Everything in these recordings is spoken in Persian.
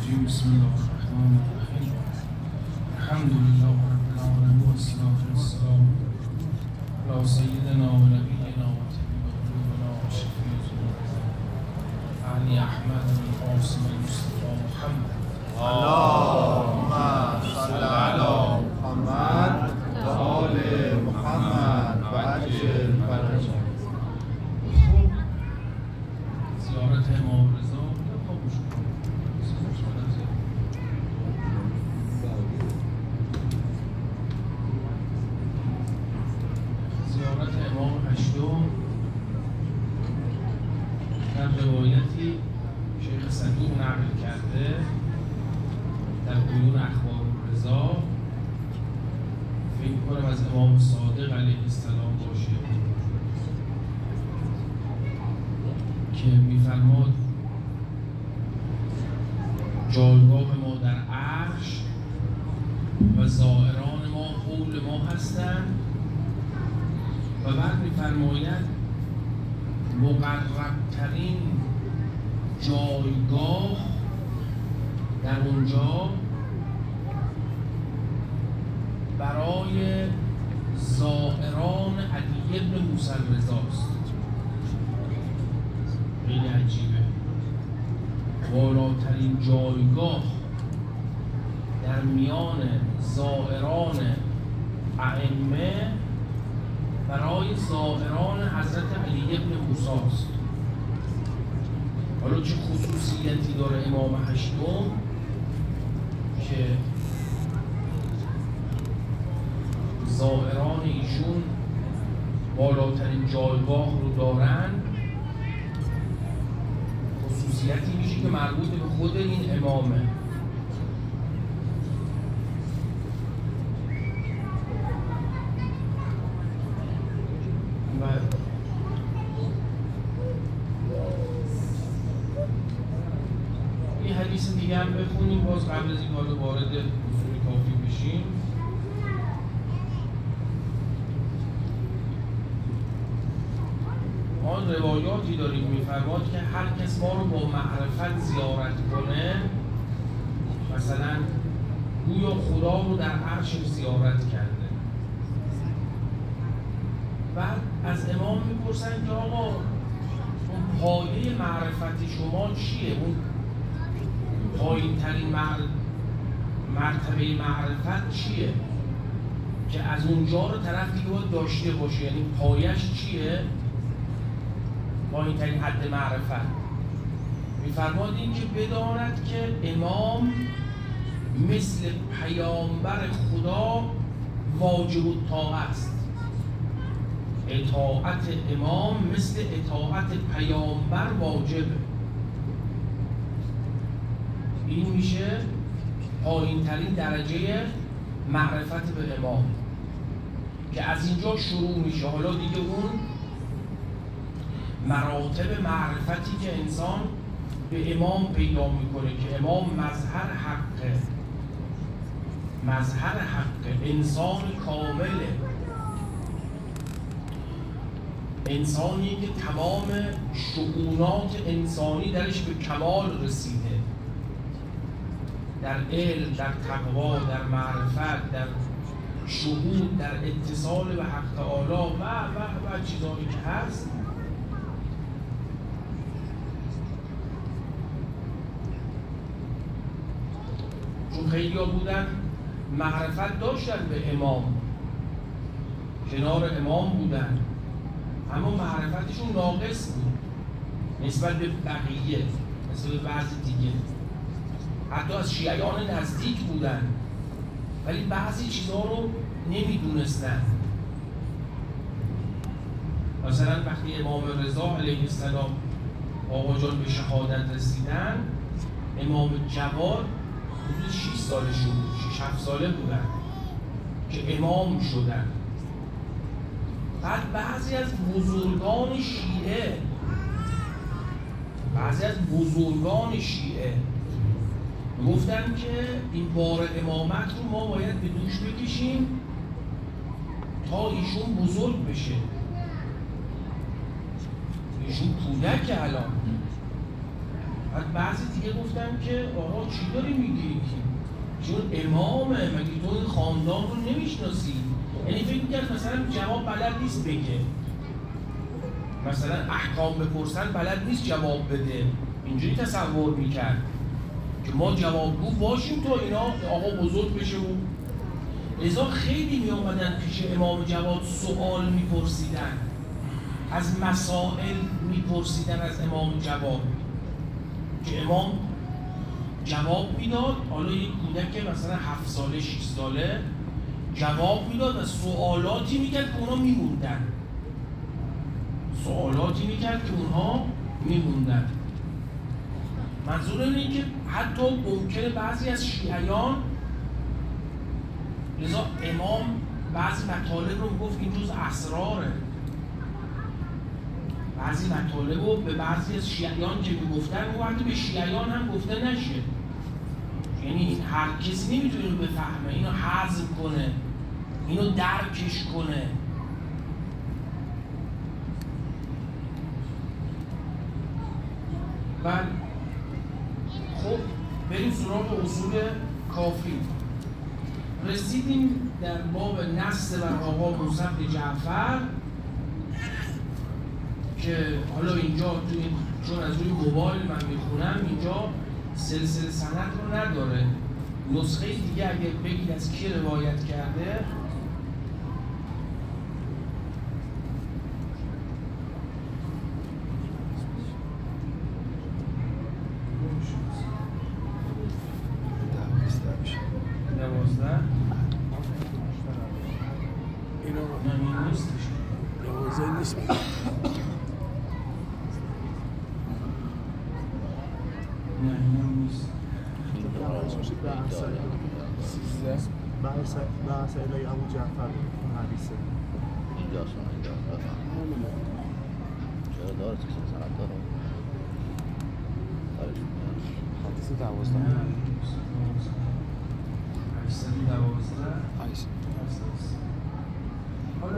الرجيم بسم الله الرحمن الرحيم الحمد لله رب العالمين والصلاة والسلام على سيدنا ونبينا وطبيب قلوبنا وشفيع ذنوبنا علي أحمد القاسم المصطفى محمد اللهم صل على محمد وآل محمد وعجل فرجه. خب زیارت امام رضا خاموش کن. زیارت امام هشتم در روایتی شیخ صدوق نقل کرده در بیون اخبار رضا، فکر کنم از امام صادق علیه السلام باشه که میفرماد جایگاه ما در عرش و زائران ما حول ما هستند و بعد میفرماید مقربترین جایگاه در اونجا برای زائران علی بن موسی رضاست. خیلی عجیبه، بالاترین جایگاه در میان زائران ائمه برای زائران حضرت علی بن موسی است. حالا چه خصوصیتی داره امام هشتم که زائران ایشون بالاترین جایگاه رو دارن؟ خصوصیتی میشه که مربوط به خود این امامه. یه حدیث دیگه هم بخونیم باز قبل از این حالا وارد اصول کافی بشیم. آن روایاتی داریم میفرماد که هر کس ما رو با معرفت زیارت کنه، مثلا گویا خدا رو در عرش زیارت کرده. بعد از امام میپرسن که آقا اون پایه معرفت شما چیه؟ اون پایین ترین مرتبه معرفت چیه که از اونجا رو طرف دیگه باید داشته باشه؟ یعنی پایش چیه؟ پایین ترین حد معرفت. میفرماد این که بداند که امام مثل پیامبر خدا واجب الطاعه است. اطاعت امام مثل اطاعت پیامبر واجبه. این میشه پایین ترین درجه معرفت به امام که از اینجا شروع میشه. حالا دیگه اون مراتب معرفتی که انسان به امام پیدا میکنه که امام مظهر حقه، انسان کامله، انسانی که تمام شؤونات انسانی درش به کمال رسیده، در علم، در تقوا، در معرفت، در شهود، در اتصال به حق تعالی و چیزایی که هست. چون خیلی ها بودن معرفت داشتن به امام، کنار امام بودن، اما معرفتشون ناقص بود نسبت به بقیه، نسبت به بعضی دیگه. حتی از شیعیان نزدیک بودن ولی بعضی چیزها رو نمیدونستن. مثلا وقتی امام رضا علیه السلام آقا جان به شهادت رسیدن، امام جواد حدود 6 سالشون بود، 6-7 ساله بودن که امام شدن. بعد بعضی از بزرگان شیعه گفتن که این بار امامت رو ما باید به دوش بکشیم تا ایشون بزرگ بشه. ایشون کودک الان، بعد بعضی دیگه گفتن که آقا چی داری میگی؟ چون امامه، مگه تو این خاندان رو نمیشناسی؟ یعنی فکر میکرد مثلا جواب بلد نیست بگه، مثلا احکام بپرسن بلد نیست جواب بده، اینجوری تصور میکرد که ما جوابگو باشیم تا اینا آقا بزرگ بشه. و لذا خیلی میامدن پیش امام جواد سوال میپرسیدن، از مسائل میپرسیدن از امام جواد که امام جواب میداد. حالا یک کودک مثلا 7 ساله 6 ساله جواب میداد و سوالاتی میکرد که اونها میموندن، سوالاتی میکرد که اونها میموندن. منظور اینه که حتی ممکنه بعضی از شیعیان، لذا امام بعضی مطالب رو میگفت این جز اسراره، بعضی مطالب رو به بعضی از شیعیان که میگفتن و وقتی به شیعیان هم گفته نشه، یعنی هر کسی نمیتونه اینو بفهمه، اینو هضم کنه، اینو درکش کنه. بعد خب بریم سراغ اصول کافی. رسیدیم در باب نص بر آقا موسی بن جعفر که حالا اینجا چون از روی موبایل من میخونم اینجا سلسله سند رو نداره، نسخه دیگه اگه بگید از کی روایت کرده بحث الهی ابو جعفر اون حدیثه اینجاست. چرا داره چه سند داره؟ حدیث 12 حالا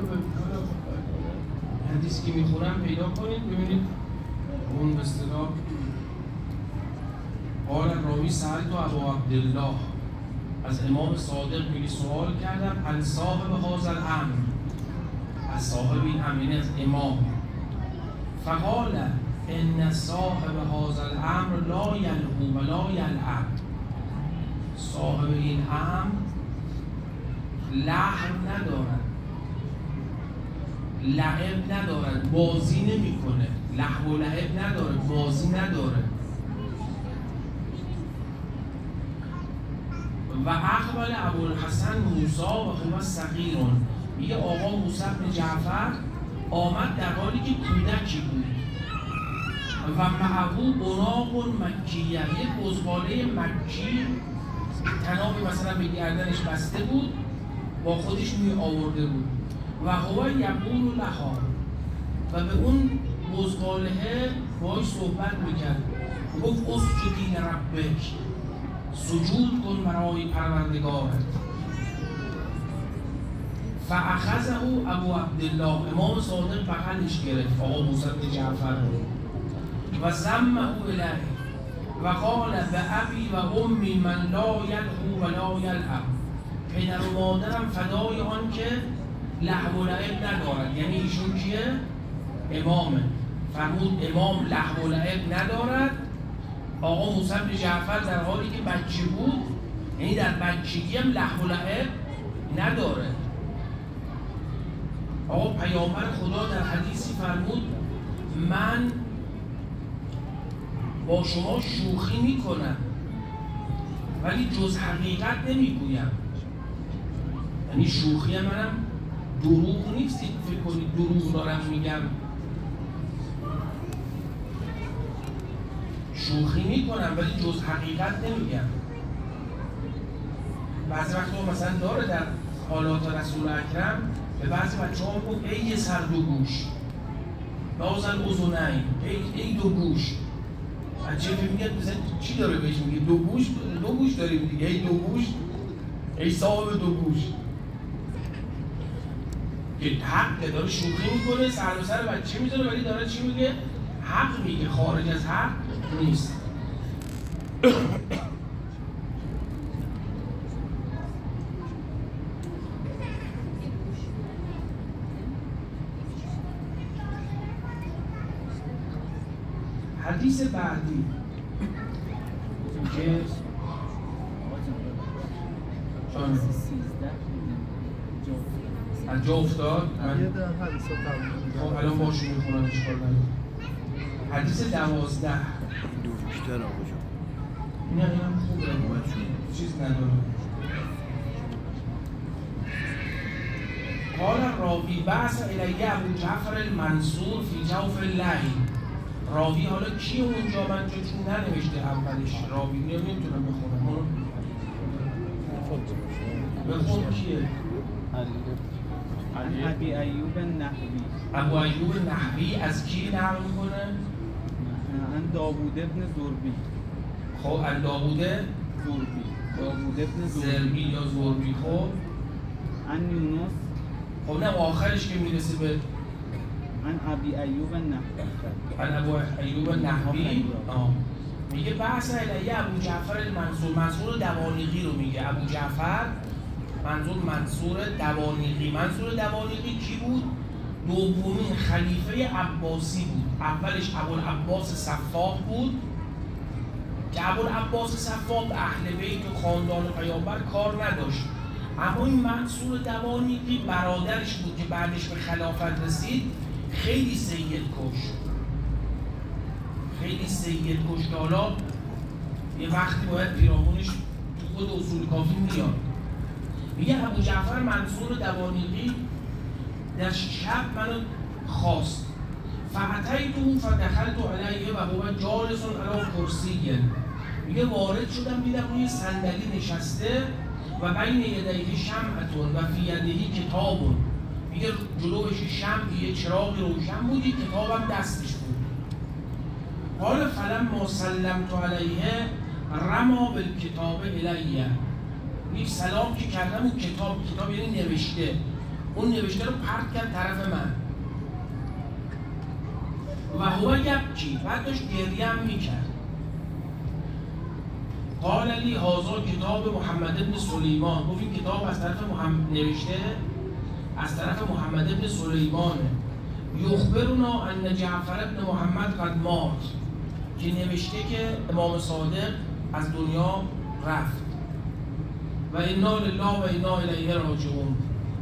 حدیثی که میخونم پیدا کنید ببینید اون به اصطلاح قال راوی سألت ابو عبدالله، از امام صادق میگه سوال کردم عن صاحب هذا الامر، از صاحب این امر یعنی از امام. فقال ان صاحب هذا الامر لا یلهو و لا یلعب، صاحب این امر لهو ندارد، لعب ندارد، بازی نمیکنه، لهو و لعب نداره، بازی نداره. و اقبل ابوالحسن موسی و هو صغیر، میگه آقا موسی بن جعفر آمد در حالی که کودکی بود و معهو بناق مکیه، یک بزغاله مکی تنابی مثلا به گردنش بسته بود با خودش می آورده بود و هو یقول لها، و به اون بزغاله باهاش صحبت میکرد، گفت اسجدی لربک، سجود کن برای پروردگارت. فاخذه ابو عبدالله، امام صادق بغلش گرفت آقا موسی بن جعفر و ضمه الیه و قال به ابی و امی من لا یلهو و لا یلعب، پدر و مادرم فدای آن که لهو و لعب ندارد. یعنی ایشون کیه؟ امامه. فرمود امام لهو و لعب ندارد. آقا موسی بن جعفر در حالی که بچه بود، یعنی در بچگی هم لهو و لعب نداره. آقا پیامبر خدا در حدیثی فرمود من با شما شوخی میکنم ولی جز حقیقت نمیگویم. یعنی شوخی منم دروغ نیست، فکر کنید دروغ دارم میگم، شوخی میکنم ولی جز حقیقت نمیگم. بعضی وقتا مثلا داره در حالات رسول اکرم به بعضی بچه‌ها گفت ای سر دو گوش، بازن اذنین، ای دو گوش. بچه فکر میگه مثلا چی داره بهش میگه؟ دو گوش داریم دیگه، ای دو گوش، ای صاحب دو گوش. که حق داره شوخی میکنه، سر به سر بچه میذاره ولی داره چی میگه؟ حق میگه، خارج از حق نیست. حدیث بعدی که از جا افتاد. یه در حدیث رو خب الان باشون میخونم اشکال نداره. حدیث 12 بیشتر آقا جان. این هم خوبه، چیز نداره. قال راوی بعث الی ابو جعفر المنصور فی جوف الليل. راوی حالا کیه اونجا؟ من چون ننوشته اولش راوی نمیتونم بخونم. بخون کیه؟ ابی ایوب النحوی. ابو ایوب النحوی از کی نقل میکنه؟ عن داوود ابن زربی. خب عن داوود زربی. داوود ابن زربی یا زربی. خب عن یونس. خب نه آخرش که میرسه به عن ابی ایوب النحوی. عن ابو ایوب النحوی. میگه بحث الی ابو جعفر المنصور. منصور دوانیقی رو میگه. ابو جعفر منصور دوانیقی. منصور دوانیقی کی بود؟ دومین خلیفه عباسی بود. اولش ابوالعباس صفاح بود که ابوالعباس صفاح به اهل بیت و خاندان پیامبر کار نداشت، اما این منصور دوانیقی برادرش بود که بعدش به خلافت رسید. خیلی سید کش که حالا یه وقتی باید پیرامونش تو خود اصول کافی میاد. میگه ابو جعفر منصور دوانیقی در شب منو خواست. فاتیته فدخلت علیه و هو جالس علی کرسی. میگه وارد شدم دیدم روی صندلی نشسته و بین یدیه شمعتون و فی یدیه کتابون. میگه جلوش شمعی چراغی روشن بودی، کتابم دستش بود. قال فلما سلمت علیه رما بالکتاب الیه. میگه سلام که کردم اون کتاب یعنی نوشته، اون نوشته رو پرت کرد طرف من. و هو یبکی، بعد داشت گریه هم میکرد. قال لی هذا کتاب محمد ابن سلیمان. گفت این کتاب از طرف نوشته از طرف محمد ابن سلیمانه. یخبرنا ان جعفر ابن محمد قد مات، که نوشته که امام صادق از دنیا رفت. و انا لله و انا الیه راجعون.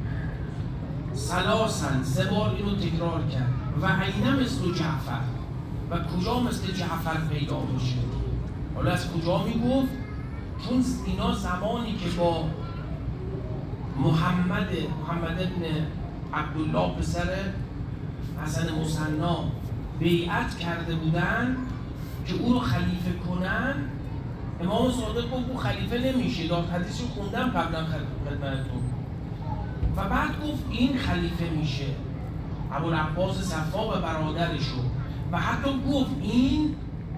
ثلاثا 3 بار اینو تکرار کرد. و عین مثل جعفر، و کجا مثل جعفر پیدا میشه. حالا از کجا میگفت؟ چون اینا زمانی که با محمد ابن عبدالله پسر حسن مصنع بیعت کرده بودن که او رو خلیفه کنن، امام صادق گفت او خلیفه نمیشه. داد حدیث رو خوندم قبلا خدمتتون. و بعد گفت این خلیفه میشه، ابوالعباس صفا و برادرشو. و حتی گفت این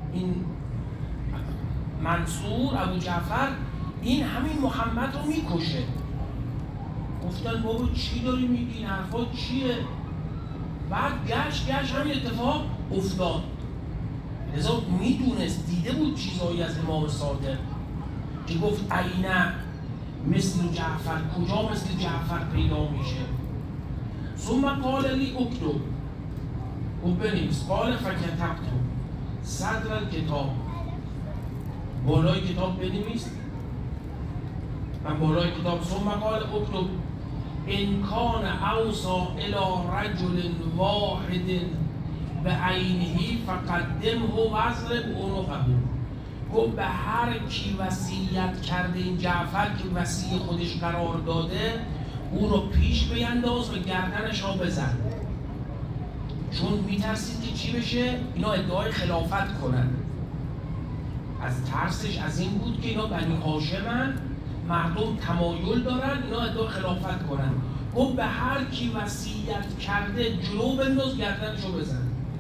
منصور ابو جعفر این همین محمد رو میکشه. گفتن بابا چی داری میگی؟ این حرفا چیه؟ بعد گشت همین اتفاق افتاد. لذا میدونست، دیده بود چیزایی از امام صادق که گفت عینه مثل جعفر، کجا مثل جعفر پیدا میشه. ثم قال لی اکتب، او بنویس. قال فکتبت صدر الکتاب، بالای کتاب بنویس. من بالای کتاب. ثم قال اکتب ان کان اوصا الی رجل واحد بعینه فقدمه واضرب عنقه. گفت به هر کی وصیت کرده این جعفر که وصی خودش قرار داده، او رو پیش بینداز و گردنش را بزن. چون میترسید که چی بشه؟ اینا ادعای خلافت کنن. از ترسش از این بود که اینا بنی هاشمن، مردم تمایل دارن اینا ادعای خلافت کنن. گفت به هر کی وصیت کرده جلو بنداز، گردنش رو بزن.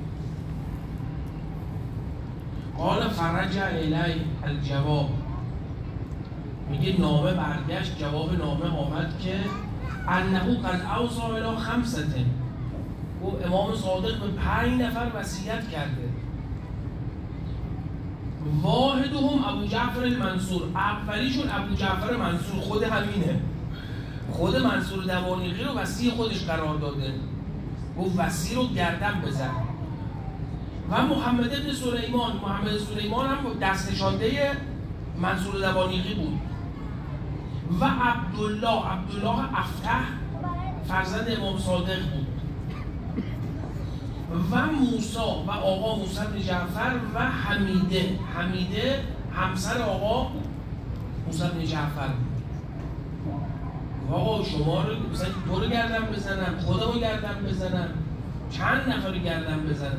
قال فرجع الی الجواب. میگه نامه برگشت، جواب نامه آمد که انه قد اوصى الی 5. و امام صادق به 5 نفر وصیت کرده. واحدهم ابو جعفر المنصور، اولیشون ابو جعفر منصور خود همینه، خود منصور دوانیقی رو وصی خودش قرار داده، گفت وصی رو گردن بزن. و محمد ابن سلیمان، محمد سلیمان هم دست نشانده منصور دوانیقی بود. و عبدالله افتح فرزند امام صادق بود. و موسی و آقا موسی بن جعفر و حمیده همسر آقا موسی بن جعفر بود. آقا شما رو مثلا تو رو گردن بزنم، خودم رو گردن بزنم، چند نفر رو گردن بزنم؟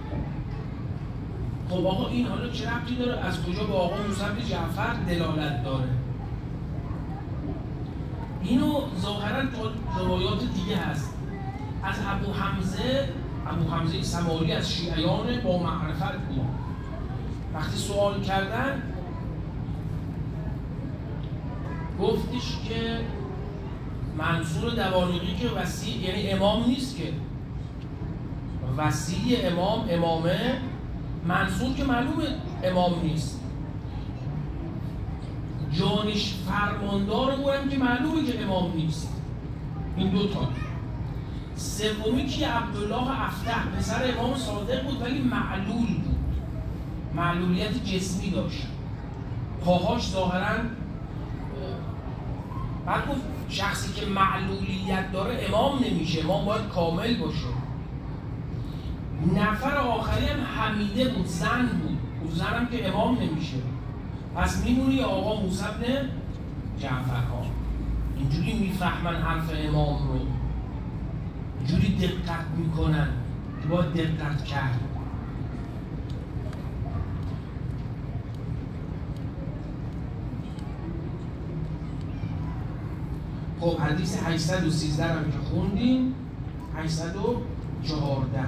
خب آقا این حالا چه ربطی داره؟ از کجا به آقا موسی بن جعفر دلالت داره؟ اینو ظاهرا تا روایات دیگه هست. از ابو حمزه سماری از شیعیان با معرفت بود. وقتی سوال کردن گفتش که منصور دوانیقی که وصی، یعنی امام نیست که، وصی امامه، منصور که معلومه امام نیست، جانش فرماندار بودم که معلومه که امام نیست. این دوتا. سومی که عبدالله افتح پسر امام صادق بود ولی معلول بود، معلولیت جسمی داشت، پاهاش ظاهرا. بعد گفت شخصی که معلولیت داره امام نمیشه، امام باید کامل باشه. نفر آخری هم حمیده بود، زن بود، اون زن هم که امام نمیشه. پس میمونی آقا موسی بن جعفرها. اینجوری میفهمن حرف امام رو، اینجوری دقت میکنن که باید دقت کرد. خب حدیث 813 هم که خوندیم، 814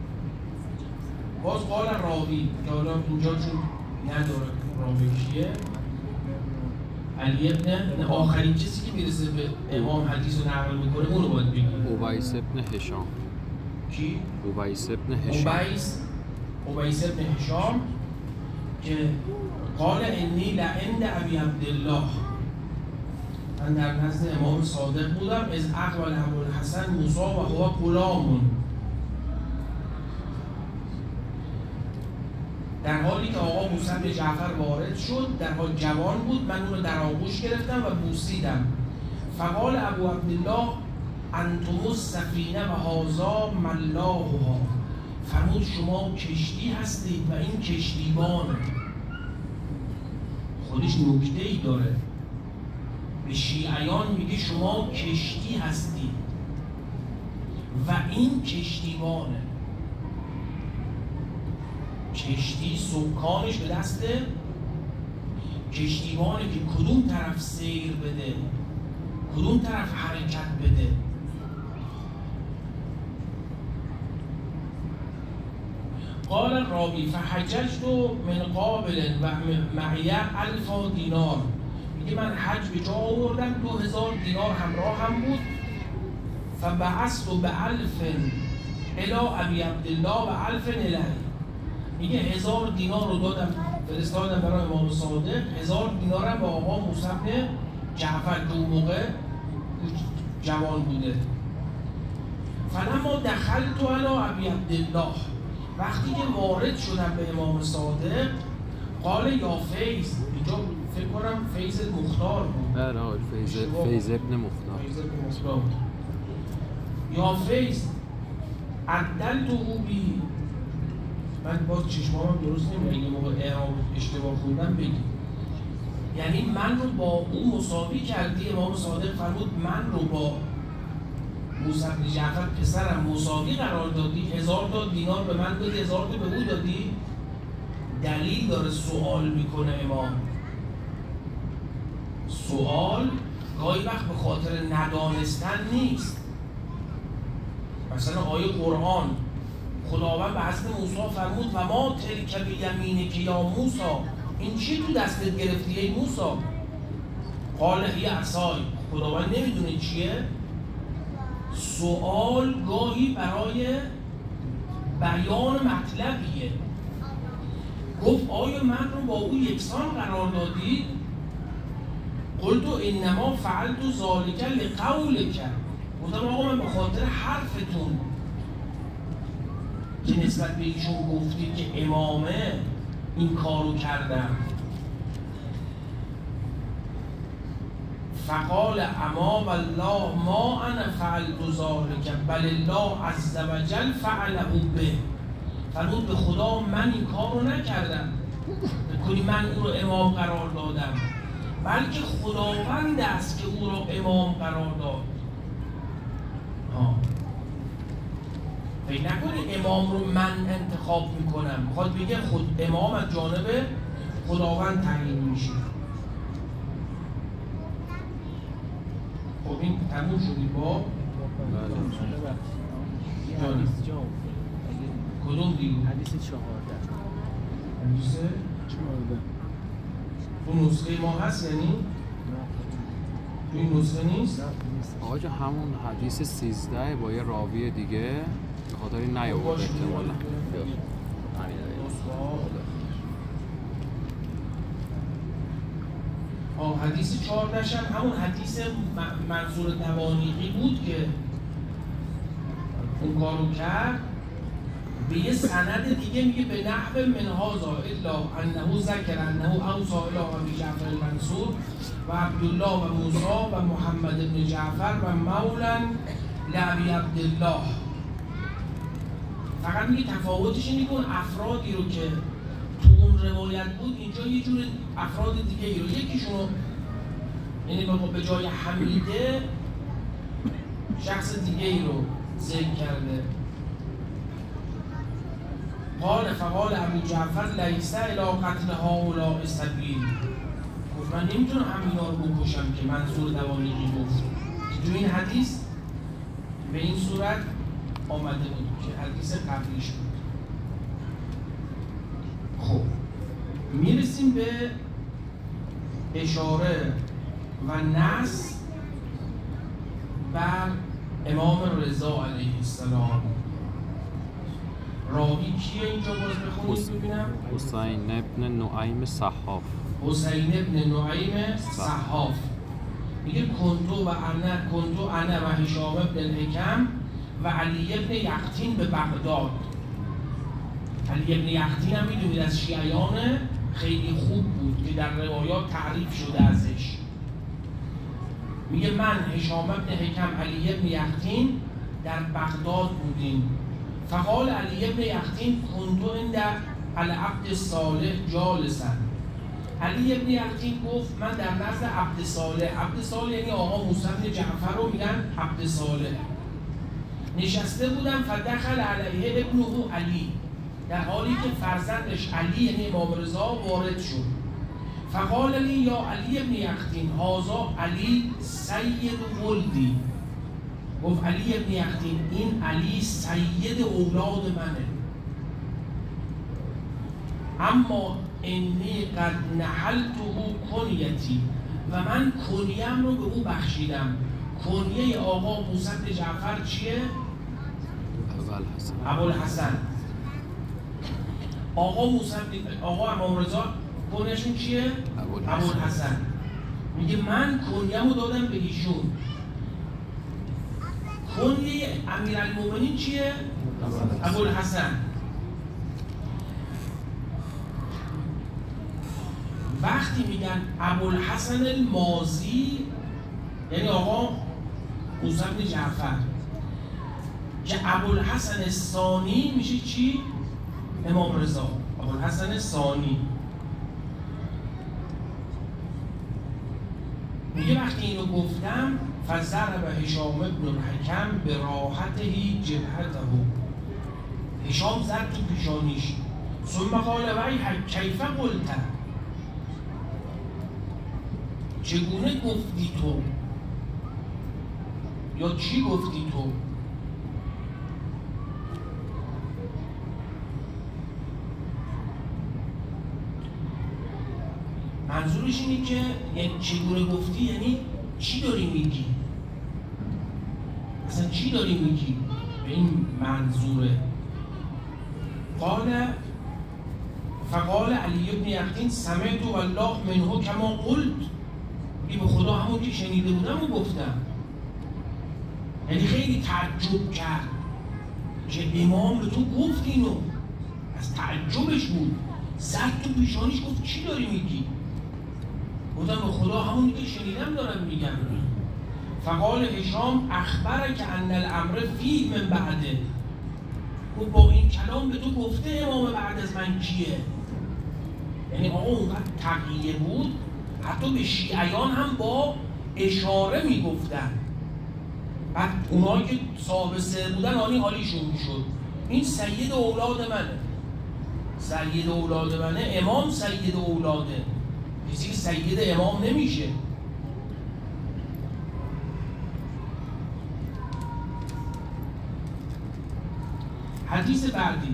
باز قال راوی که حالا اینجا چون نداره راوی کیه، علی ابن، آخرین کسی که میرسه به امام حدیث رو نقل میکنه اونو باید بگیم. اویس ابن هشام. کی؟ اویس ابن هشام. اویس ابن هشام که قال انی لعند ابی عبدالله، من در نزد امام صادق بودم، از اقبل ابوالحسن موسی و هو غلام، در حالی که آقا موسی بن جعفر وارد شد، در حال جوان بود، من اون رو در آغوش گرفتم و بوسیدم. فقال ابو عبدالله انتم السفینه و هذا ملاحها، فرمود شما کشتی هستید و این کشتیبانه. خودش نکته‌ای داره، به شیعیان میگه شما کشتی هستید و این کشتیبانه. کشتی سکانش به دست کشتیبانه که کدوم طرف سیر بده، کدوم طرف حرکت بده. قال راوی فحججت من قابل و معیه 1000 دینار، میگه من حج به جا آوردم، 2000 دینار همراه هم بود. فبعثت ب1000 الی ابی عبدالله و 1000 الیه، میگه 1000 دینار رو دادم، فرستادم برای امام صادق، 1000 دینار هم به آقا موسی بن جعفر که اون موقع جوان بوده. فلما دخلت علی ابی عبدالله، وقتی که وارد شدم به امام صادق، قال یا فیض، اینجا فکر کنم فیض مختار بود. بله فیض ابن مختار. یا فیض عدلته بی، من باز چشمام درست نمیاد، یه موقع اعراب اشتباه خوندم بگیم، یعنی من رو با اون مساوی کردی. امام صادق فرمود من رو با موسی بن جعفر پسرم مساوی قرار دادی، 1000 تا دینار به من دادی، 1000 تا به او دادی. دلیل داره سوال میکنه امام. سوال گاهی وقت به خاطر ندانستن نیست. مثلا آیه قرآن خداوند به حضرت موسی فرمود و ما تلک بیمینک یا موسی، این چی تو دستت گرفتی ای موسی؟ قال هی عصای، خداوند نمیدونه چیه. سوال گاهی برای بیان مطلبیه. گفت آیا من رو با او یکسان قرار دادید؟ قلت انما فعلت ذلک لقولک. گفتم آقا من به خاطر حرفتون که نسبت به ایشون گفتید که امامه این کارو کردم. فقال اما والله ما انا فعلت ذلک بل الله عز وجل فعله به. فرمود به خدا من این کار رو نکردم، کنی من او رو امام قرار دادم، بلکه خداوند است که او رو امام قرار داد. فکر نکنی امام رو من انتخاب میکنم، میخواد بگه خود امام از جانب خداوند تعیین میشه. خب این تموم شدی با حدیث جام کدوم دیگه؟ حدیث 14 حدیث 14 اون نسخه ما هست یعنی؟ این نسخه نیست؟ آقا جان همون حدیث 13 با یه راوی دیگه به خاطر این نیاورد احتمالا. حدیث 14 هم همون حدیث منصور دوانیقی بود که اون کارو کرد. به یه سند دیگه میگه به نحو من هذا الا انه ذکر انه اوصى الى ابی جعفر المنصور و عبدالله و موسی و محمد بن جعفر و مولا لابی عبدالله. فقط میگه تفاوتش اینه که اون افرادی رو که تو اون روایت بود اینجا یه جور افراد دیگه ای رو یکیشون یعنی به جای حمیده شخص دیگه ای رو ذکر کرده. فقال ابو جعفر لیس الی قتل هؤلاء سبیل. گفت من نمیتونم همینا رو بکشم که منصور دوانیقی گفت. تو این حدیث به این صورت آمده بود که حدیث قبلیش بود. خب میرسیم به اشاره و نص بر امام رضا علیه السلام. راوی کیه اینجا باز بخونید ببینم؟ حسین ابن نعیم صحاف. حسین ابن نعیم صحاف میگه کنتو انا و هشام ابن الحکم و علی ابن یقطین به بغداد. علی ابن یقطین هم میدونید از شیعیان خیلی خوب بود که در روایات تعریف شده ازش. میگه من هشام ابن حکم علی ابن یقطین در بغداد بودیم. فقال علی ابن یقطین کنتو عند العبد صالح جالسا. علی ابن یقطین گفت من در نزد عبد صالح، عبد صالح یعنی آقا موسی بن جعفر رو میگن عبد صالح، نشسته بودم. فدخل علیه ابنه علی، در حالی که فرزندش علی یعنی امام رضا وارد شد. فقال لی یا علی ابن یقطین هذا علی سید ولدی. گفت علی ابن یقطین این علی سید اولاد منه، اما انی قد نحلته کنیتی و من کنیم رو به او بخشیدم. کنیه آقا موسی بن جعفر چیه؟ ابوالحسن. آقا امام رضا کنیشون چیه؟ ابوالحسن. میگه من کنیم رو دادم به ایشون. کنیه امیرالمومنین چیه؟ ابوالحسن. وقتی میگن ابوالحسن المازی یعنی آقا موسی بن جعفر، که ابوالحسن الثانی میشه چی؟ امام رضا. ابوالحسن الثانی میگه وقتی اینو گفتم فضرب هشام بن الحکم به راحته جبهته، هشام زد تو پیشانیش. ثم قال ویحک کیف قلت، چگونه گفتی تو یا چی گفتی تو؟ منظورش اینه که یعنی چگونه گفتی یعنی چی داری میگی؟ اصلا چی داری میگی؟ به این منظوره. قال فقال علی ابن یقطین سمعت والله منه کما قلت، این به خدا همون که شنیده بودم و گفتم. یعنی خیلی تعجب کرد که امام به تو گفت اینو، از تعجبش بود، زد تو پیشانیش گفت چی داری میگی؟ گفتم به خدا همونی که شنیدم دارم میگم. فقال هشام اخبرک ان الامر فیه من بعده، و با این کلام به تو گفته امام بعد از من کیه؟ یعنی آقا اونقدر تقیه بود حتی به شیعیان هم با اشاره میگفتن. بعد اونایی که صاحب سر بودن حالیشون میشد، این سید اولاد منه، سید اولاد منه، امام سید اولاده، کسی که سید امام نمیشه. حدیث بعدی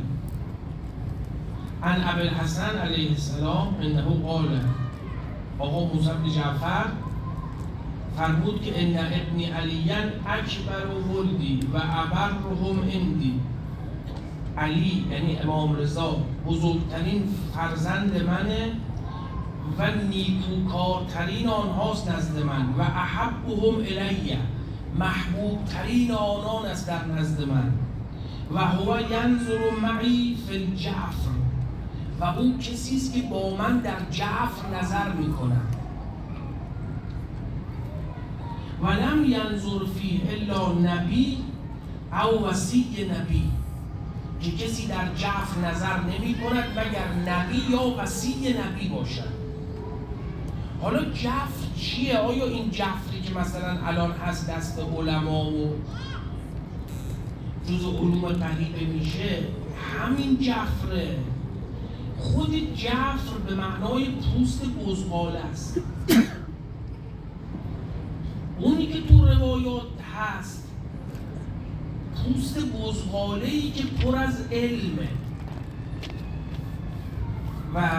عن ابوالحسن علیه السلام انه قال، آقا موسی بن جعفر فرمود که ان ابن علی اکبر ولدی و ابرهم عندی، علی یعنی امام رضا بزرگترین فرزند منه و نیکوکارترین آنهاست نزد من، و احبهم الیه، محبوب ترین آنان است در نزد من، و هو ینظر معی فی الجعفر، و اون کسی است که با من در جعفر نظر میکنه. و لم ینظر فیه الا نبی او وصی نبی، که کسی در جعفر نظر نمی کند مگر نبی یا وصی نبی باشد. حالا جعفر چیه؟ آیا این جعفری که مثلا الان هست دست علما و جز علوم غریبه میشه همین جعفره؟ خود جعفر به معنای پوست بزغاله است. اونی که تو روایات هست پوست بزغاله‌ای که پر از علمه و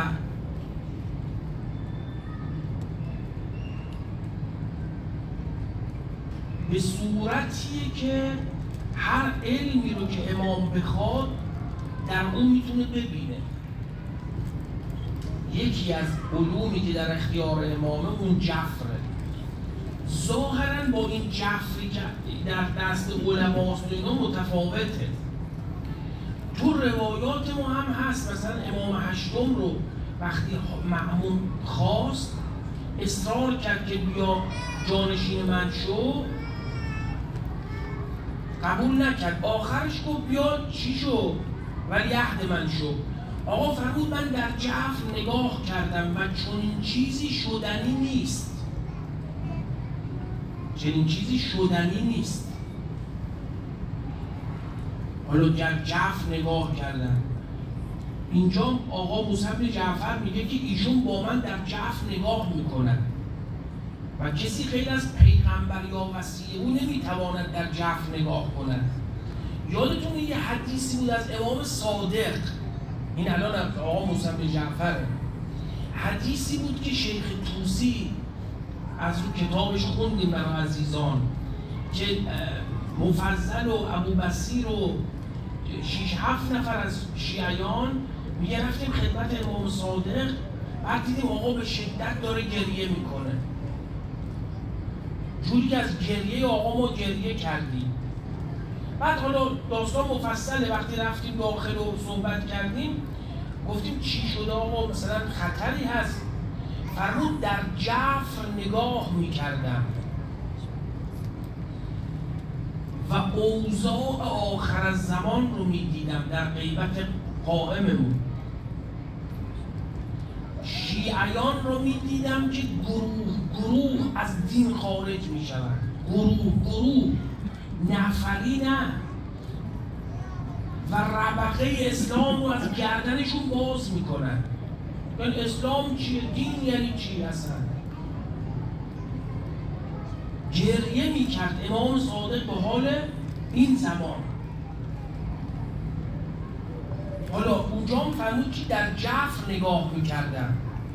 به صورتیه که هر علمی رو که امام بخواد در اون میتونه ببینه. یکی از علومی که در اختیار امامه اون جعفره. ظاهراً با این جعفری که در دست علماست و اینا متفاوته. تو روایات ما هم هست، مثلا امام هشتم رو وقتی مأمون خواست اصرار کرد که بیا جانشین من شو، قبول نکرد، آخرش گفت بیا چی شو؟ ولی عهد من شو. آقا فرمود من در جعفر نگاه کردم و چنین چیزی شدنی نیست، چنین چیزی شدنی نیست. حالا در جعفر نگاه کردم، اینجا آقا موسی بن جعفر میگه که ایشون با من در جعفر نگاه میکنن و کسی غیر از پیغمبر یا وصی او نمیتواند در جعفر نگاه کند. یادتون یه حدیثی بود از امام صادق، این الان آقا موسی بن جعفره، حدیثی بود که شیخ طوسی از رو کتابش خوندیم برای عزیزان که مفضل و ابو بصیر و 6-7 نفر از شیعیان میگه رفتیم خدمت امام صادق، بعد دیدیم آقا به شدت داره گریه میکنه، جوری که از گریه آقا ما گریه کردیم. بعد حالا داستان مفصله، وقتی رفتیم داخل و صحبت کردیم گفتیم چی شده آقا، مثلا خطری هست؟ فرمود در جعفر نگاه میکردم و اوضاع آخر از زمان رو میدیدم در غیبت قائممون. شیعیان رو میدیدم که گروه از دین خارج میشوند، گروه نفری نه، و ربقه اسلام رو از گردنشون باز میکنن. یعنی اسلام چیه؟ دین یعنی چی اصلا؟ گریه میکرد امام صادق به حال این زمان. حالا اونجا هم فرمود که در جعفر نگاه میکردم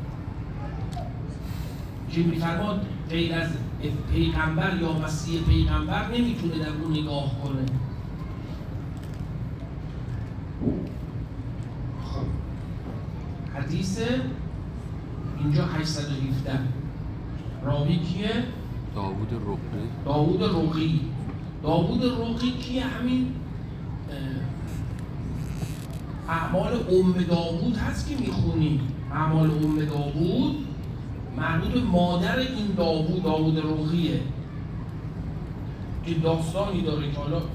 که میفرماد غیر از پیغمبر یا مسیح پیغمبر نمیتونه در اون نگاه کنه. حدیث اینجا 817. راوی کیه؟ داوود رقی. داوود رقی کیه؟ همین اعمال داوود هست که میخونی. اعمال داوود مربوط به مادر این داوود رقیه که داستانی داره که حالا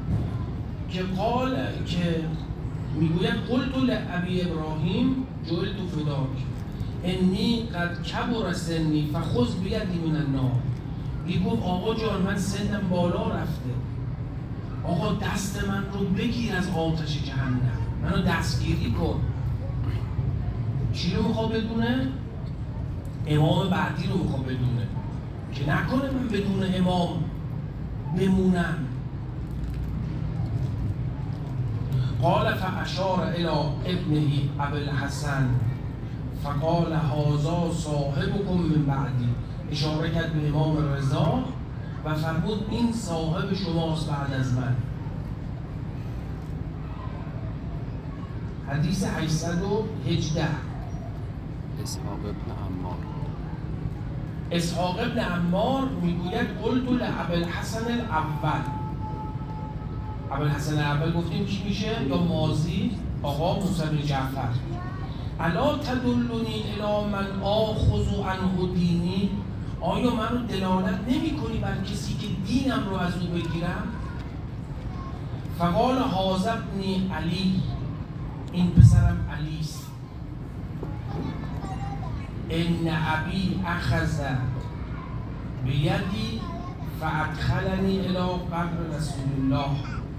که میگوید قلت لابی ابراهیم جعلت فداک انی قد کبر سنی فخذ بیدی من النار. میگفت آقا جان من سنم بالا رفته، آقا دست من رو بگیر از آتش جهنم، منو دستگیری کن. چی رو میخواد بدونه؟ امام بعدی رو میخواد بدونه که نکنه من بدون امام بمونم. قال فاشار الى ابنه ابوالحسن فقال هذا صاحبكم من بعدی. اشاره کرد به امام رضا و فرمود این صاحب شماست بعد از من. حدیث 818. اسحاق ابن عمار میگوید قلت لابوالحسن الاول. ابوالحسن الاول گفتیم چی میشه؟ یا ماضی آقا موسی بن جعفر. الا تدلنی الی من آخذ عنه دینی. آیا منو دلالت نمی کنی بر کسی که دینم رو از او بگیرم؟ فقال هذا ابنی علی. این پسرم علی است. ان ابی اخذ بیدی فادخلنی الی قبر رسول الله.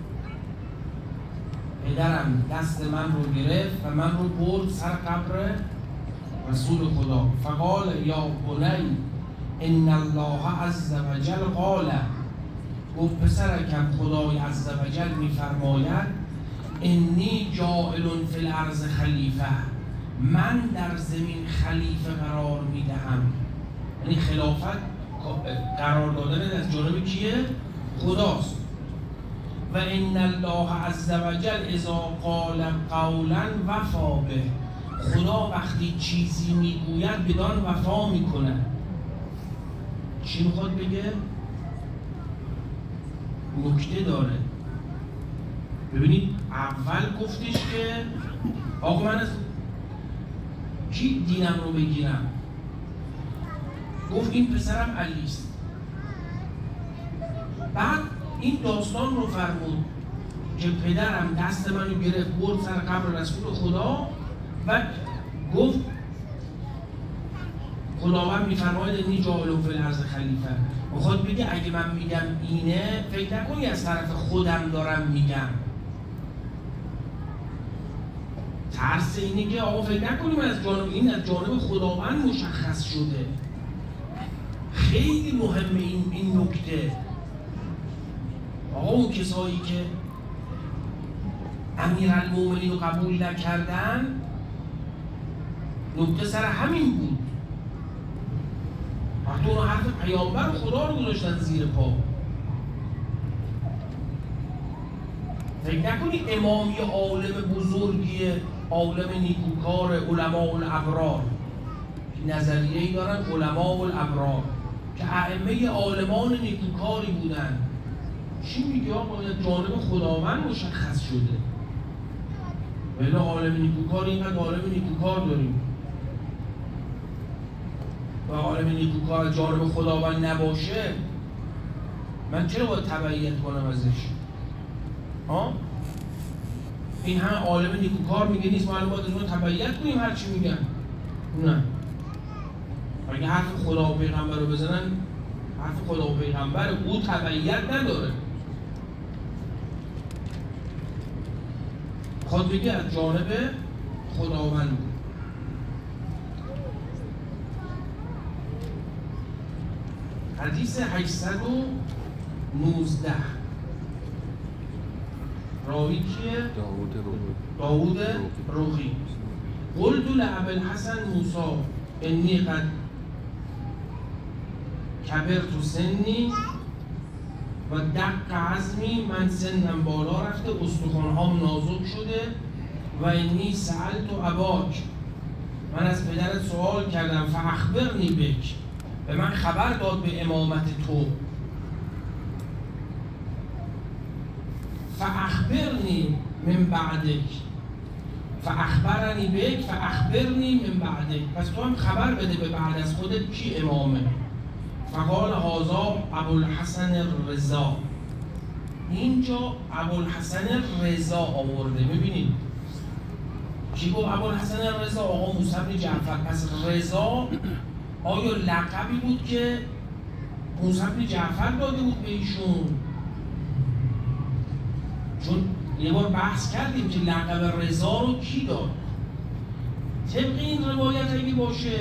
پدرم دست من رو گرفت و من رو برد سر قبر رسول خدا. فقال یا بنی ان الله عز وجل قال. گفت پسرکم خدای عز وجل میفرماید انی جاعل فی الارض خلیفه. من در زمین خلیفه قرار میدهم. یعنی خلافت قرار دادن از جانب کیه؟ خداست. و ان الله عز وجل اذا قال قولا وفا به. خدا وقتی چیزی میگوید بدان وفا میکنه. چی میخواد بگه؟ نکته داره. ببینید اول گفتش که آقا من از کی دینم رو بگیرم؟ گفت این پسرم علی است. بعد این داستان رو فرمود که پدرم دست منو گرفت برد سر قبر رسول خدا و گفت خداوند میفرماید انی جاعل فی الارض خلیفه. میخواد بگه اگه من میگم اینه فکر نکنی از طرف خودم دارم میگم. ترس اینه که آقا فکر نکنیم از جانب این از جانب خداوند مشخص شده. خیلی مهمه این نکته. آقا اون کسایی که امیرالمومنین رو قبول نکردن نکته سر همین بود. وقتی اون حرف پیامبر خدا رو گذاشتن زیر پا. فکر نکنی امامی عالم بزرگیه، عالم نیکوکار، علماء الابرار. نظریه‌ای دارن علماء الابرار که ائمه عالمان نیکوکاری بودن. چی میگه آقا جانب خداوند مشخص شده. ولی عالم نیکوکار اینقدر عالم نیکوکار داریم. و عالم نیکوکار جانب خداوند نباشه من چرا باید تبعیت کنم ازش؟ این همه عالم نیکوکار میگه نیست، ما الان باید از اون تبعیت کنیم هر چی میگن؟ نه. اگه حرف خدا و پیغمبر رو بزنن، حرف خدا و پیغمبر او تبعیت نداره. خواهد بگه از جانب خداوند. حدیث 819. راوی کیه؟ داوود رقی. قلت لابوالحسن موسی انی قد کبرت سنی و دق عظمی. من سنم بالا رفته، استخوان‌هام نازک شده. و انی سألت اباک من از پدرت سوال کردم فاخبرنی بک، به من خبر داد به امامت تو. فاخبرنی من بعدک، فاخبرنی بک فاخبرنی من بعدک، پس تو هم خبر بده به بعد از خودت کی امامه. فقال هذا ابوالحسن الرضا، اینجا ابوالحسن رضا آورده. ببینید کی گفت ابوالحسن الرضا؟ آقا موسی بن جعفر. پس رضا آیا لقبی بود که موسی بن جعفر داده بود به ایشون؟ چون یه بار بحث کردیم که لقب رضا رو کی داد. طبق این روایت اگه باشه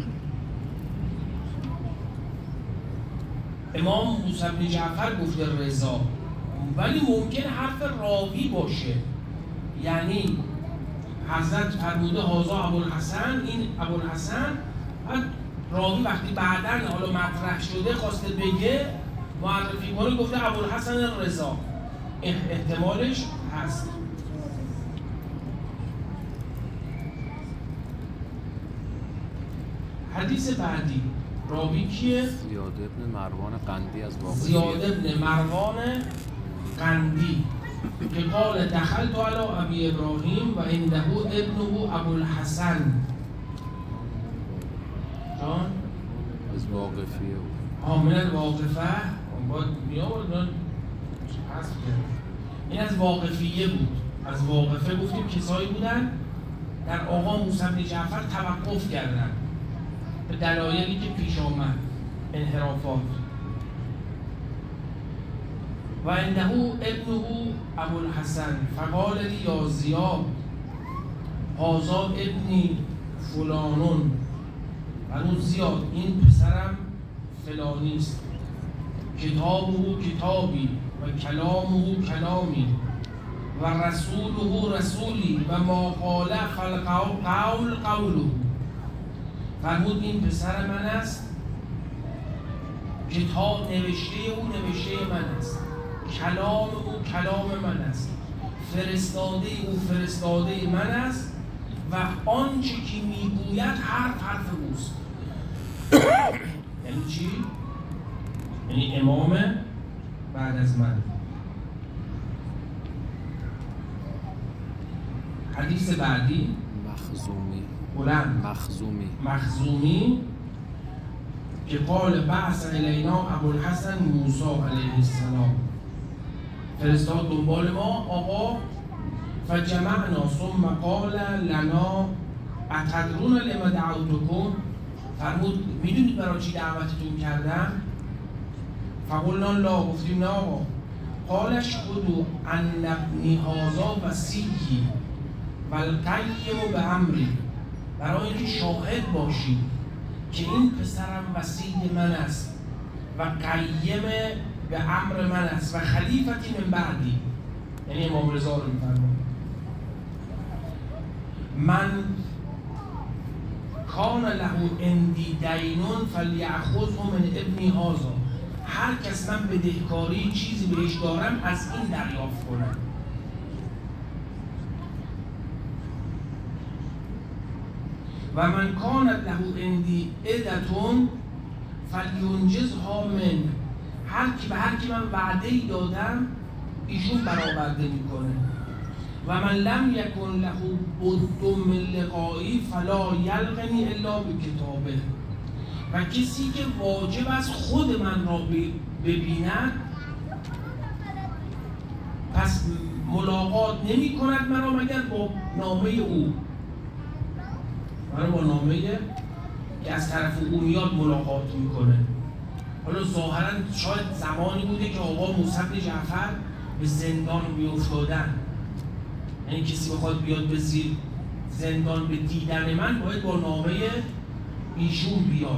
امام موسی بن جعفر گفته رضا، ولی ممکن حرف راوی باشه، یعنی حضرت فرموده هذا ابوالحسن، این ابوالحسن، بعد راوی وقتی بعداً حالا مطرح شده خواسته بگه معرفی کنه گفته ابوالحسن رضا. احتمالش هست. حدیث بعدی راوی کیه؟ زیاد ابن مروان قندی از واقعیه. زیاد ابن مروان قندی که قال دخلت علی ابی ابراهیم و عنده ابنه ابوالحسن. جان؟ از واقفیه بود. من الواقفه باید میآوردن حذف کرد. این از واقفیه بود. از واقفه گفتیم کسایی بودن در آقا موسی بن جعفر توقف کردن به دلایلی که پیش آمد، انحرافات. و عنده ابنه ابوالحسن فقال لی یا زیاد هذا ابنی فلانون، و زیاد این پسرم فلانیست، کتابه کتابی و کلامه کلامی و رسوله رسولی و ما قال فالقول قوله. فرمود این پسر من است، کتاب نوشته او نوشته من است، کلام او کلام من است، فرستاده او فرستاده من است و آنچه که میگوید حرف اوست. یعنی چی؟ یعنی امام بعد از من. حدیث بعدی مخزومی. بلند مخزومی که قال بعث الینا ابوالحسن موسی علیه السلام، فرستاد دنبال ما آقا. فجمعنا ثم قال لنا اتدرون لما دعوتکم، فرمود میدونید برای چی دعوتتون کردم؟ فقلنا لا، گفتیم نه آقا. قال اشهدوا ان ابنی هذا وصیی و القیم بامری، برای اینکه شاهد باشید که این پسرم وصی من است و قیم به امر من است و خلیفتی من بعدی، یعنی امام رضا رو می‌فرماید. من کان له عندی دینون فلیأخذه من ابنی هذا، هر کس من بدهکاری چیزی بهش دارم از این دریافت کنم. و من کانت له عندی عدتون فلینجزها من، هر کی من وعده‌ای دادم ایشون برآورده میکنه. و من لم یکن له بد من لقایی فلا یلقنی الا بکتابه، و کسی که واجب از خود من را ببیند پس ملاقات نمی کند مرا مگر با نامه او، مرا با نامه که از طرف او میاد ملاقات میکنه. حالا ظاهرا شاید زمانی بوده که آقا موسی بن جعفر به زندان میافتادن، یعنی کسی بخواد بیاد به زندان به دیدن من باید با نامه ایشون بیاد.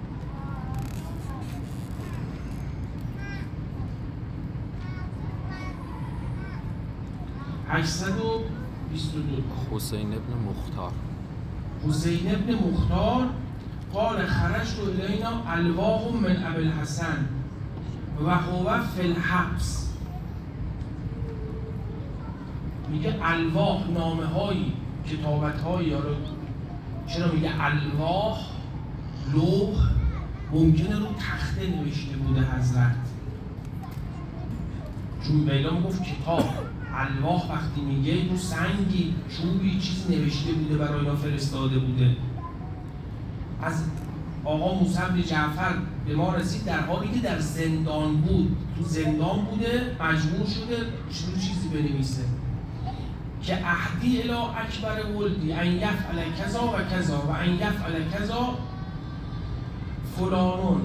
حسین ابن مختار حسین ابن مختار قال خرجت الینا الواح من ابی الحسن و هو فی الحبس. میگه الواح نامه هایی کتابت هایی چرا میگه الواح لوح ممکنه رو تخته نوشته بوده حضرت، چون بیلا میگفت کتاب. الواح وقتی میگه رو سنگی چوبی چیزی نوشته بوده برای اینا فرستاده بوده. از آقا موسی بن جعفر به ما رسید در حالی که در زندان بود، تو زندان بوده مجبور شده چیزی بنویسه که اهدی الی اکبر ولدی ان یفعل کذا و کذا و ان یفعل کذا فلانون.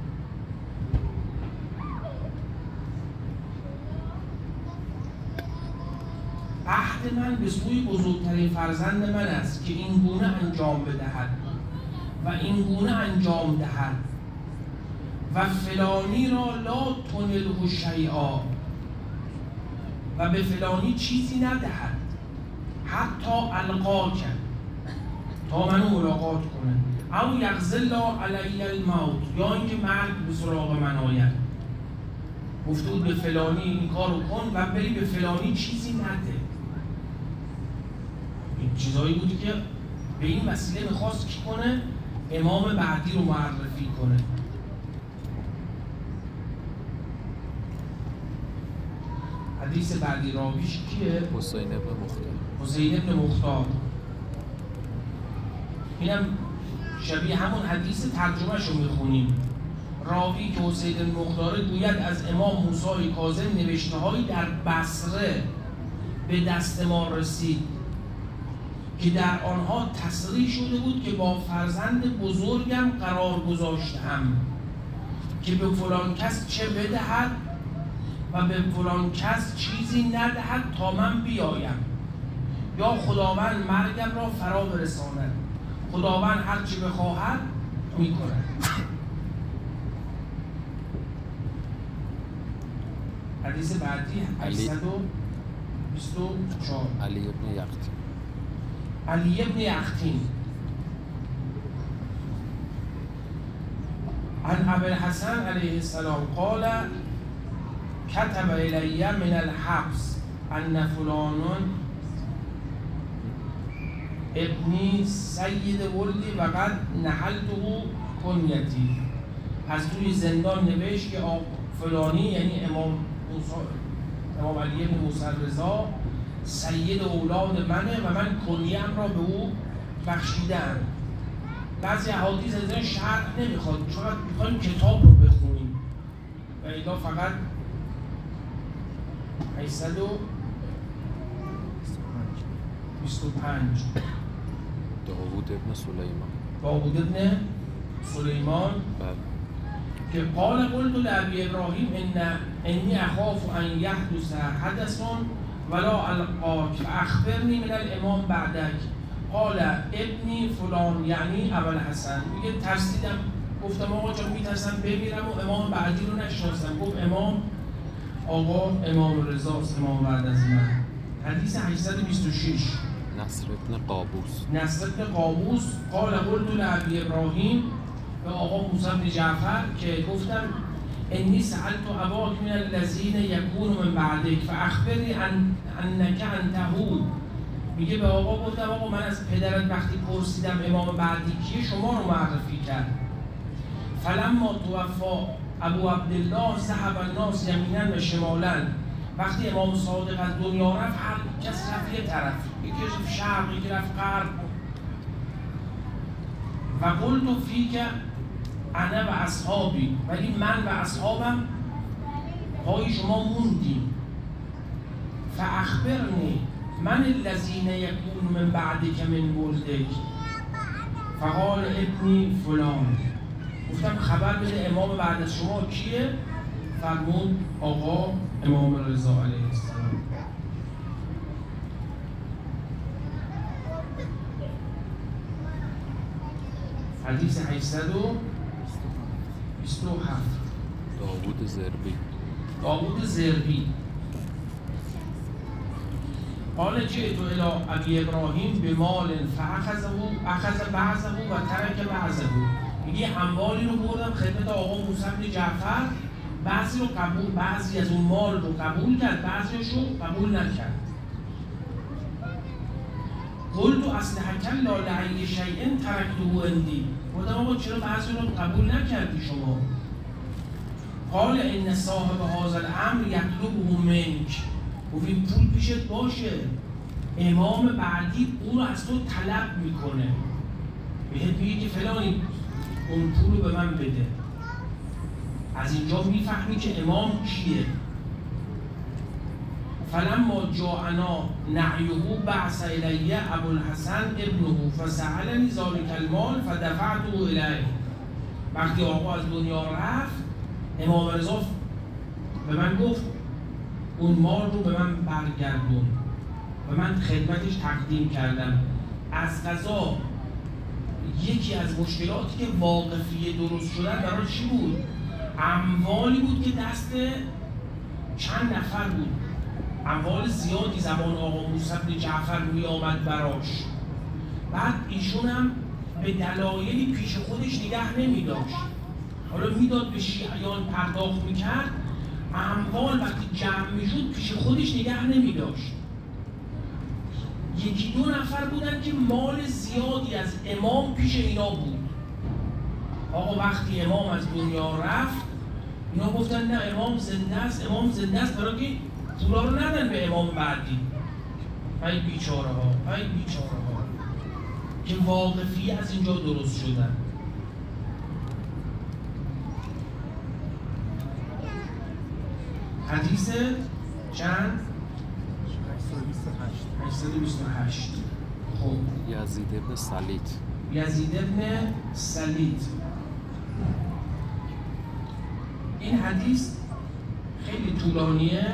عهد من به سوی بزرگترین فرزند من است که این گونه انجام بدهد و این گونه انجام دهد و فلانی را لا تنله شیئا و به فلانی چیزی ندهد حتی القاک تا منو ملاقات کنه او یغزل علی الموت یا اینکه مرگ به سراغ من آید. گفته بود به فلانی این کارو کن و بری به فلانی چیزی نده. این چیزایی بود که به این وسیله میخواست کی کنه؟ امام بعدی رو معرفی کنه. حدیث بعدی راویش کیه؟ حسین ابن مختار. حسین ابن مختار. اینم شبیه همون حدیث ترجمهش رو میخونیم. راوی که حسین ابن مختار گوید از امام موسی کاظم نوشته‌هایی در بصره به دست ما رسید که در آنها تصریح شده بود که با فرزند بزرگم قرار گذاشتم که به فلان کس چه بدهد و به فلان کس چیزی ندهد تا من بیایم، یا خداوند مرگم را فرا برساند. خداوند هر چی بخواهد میکند. حدیث بعدی 824 علی ابن یقطین. علی ابن یقطین عن ابی الحسن علیه السلام قال كتب الی من الحبس ان فلانون ابنی سید ولدی و قد نحلته کنیتی. از توی زندان نوشت که فلانی یعنی امام علی بن موسی رضا سید اولاد منه و من کنیم را به او بخشیدم. بعضی احادیث از این شرح نمیخواد، چون میخوایم کتاب رو بخونیم و اینا فقط 825 داوود ابن سلیمان. داوود ابن سلیمان که قال قلت لابی ابراهیم انی اخاف ان یحدث حدث ولا القاک فاخبرنی من الامام بعدک قال ابنی فلان یعنی ابوالحسن. میگه ترسیدم، گفتم آقا جان میترسم بمیرم و امام بعدی رو نشناسم. گفت امام آقا امام رضاست، امام بعد از من. حدیث 826 نصر ابن قابوس. نصر ابن قابوس قال قلت لابی ابراهیم به آقا موسی بن جعفر که گفتم انی سألت اباک من الذین یکون من بعدک فاخبرنی انک انتهو. میگه به آقا گفتم آقا من از پدرت وقتی پرسیدم امام بعدی کیه شما رو معرفی کرد. فلما توفی ابو عبدالله ذهب الناس یمینا و شمالا. وقتی امام صادق از دنیا رفت هر کس رفت یه طرف، یکی رفت شرق یکی رفت غرب. و قلت فیک انا و اصحابی، ولی من و اصحابم پای شما موندیم. فاخبرنی من الذین یکون من بعدک من ولدک فقال ابنی فلان. گفتم خبر بده امام بعد از شما کیه؟ فرمود آقا امام رضا علیه السلام. حدیث 827 داوود زربی. داوود زربی قال جئت الى ابی ابراهیم بمال اخذ بعضه و ترک بعضه. میگه اموالی رو بردم خدمت آقا موسی بن جعفر، بعضی از اون مال رو قبول کرد، بعضیش رو قبول نکرد. قلت اسلحة لا لأی شیء ترکته عندی. گفتم آقا چرا بعضی رو قبول نکردی شما؟ قال ان صاحب هذا الامر یطلبه منک. گفت این پول پیشت باشه، امام بعدی او رو از تو طلب میکنه، بهت میگه که فلانی اون پول رو به من بده. از اینجا میفهمی که امام کیه. فلما جاءنا نعیه بعث الی ابوالحسن ابنه فسألنی ذلک المال فدفعته الیه. وقتی آقا از دنیا رفت، امام رضا به من گفت اون مال رو به من برگردون و من خدمتش تقدیم کردم. از قضا یکی از مشکلاتی که واقفیه درست شدن برای چی بود؟ اموالی بود که دست چند نفر بود، اموال زیادی زمان آقا موسی بن جعفر می آمد براش. بعد ایشون هم به دلایلی پیش خودش نگه نمی داشت، حالا میداد به شیعیان پرداخت میکرد، اموال وقتی جمع میشد پیش خودش نگه نمی داشت. یکی دو نفر بودن که مال زیادی از امام پیش اینا بود. آقا وقتی امام از دنیا رفت، اینا گفتن نه امام زنده است، امام زنده است، برای که پولا رو ندن به امام بعدی. ای بیچاره ها، ای بیچاره ها، که واقفی از اینجا درست شدن. حدیث چند؟ 828. خب یزید ابن سلیط. یزید ابن سلیط. این حدیث خیلی طولانیه،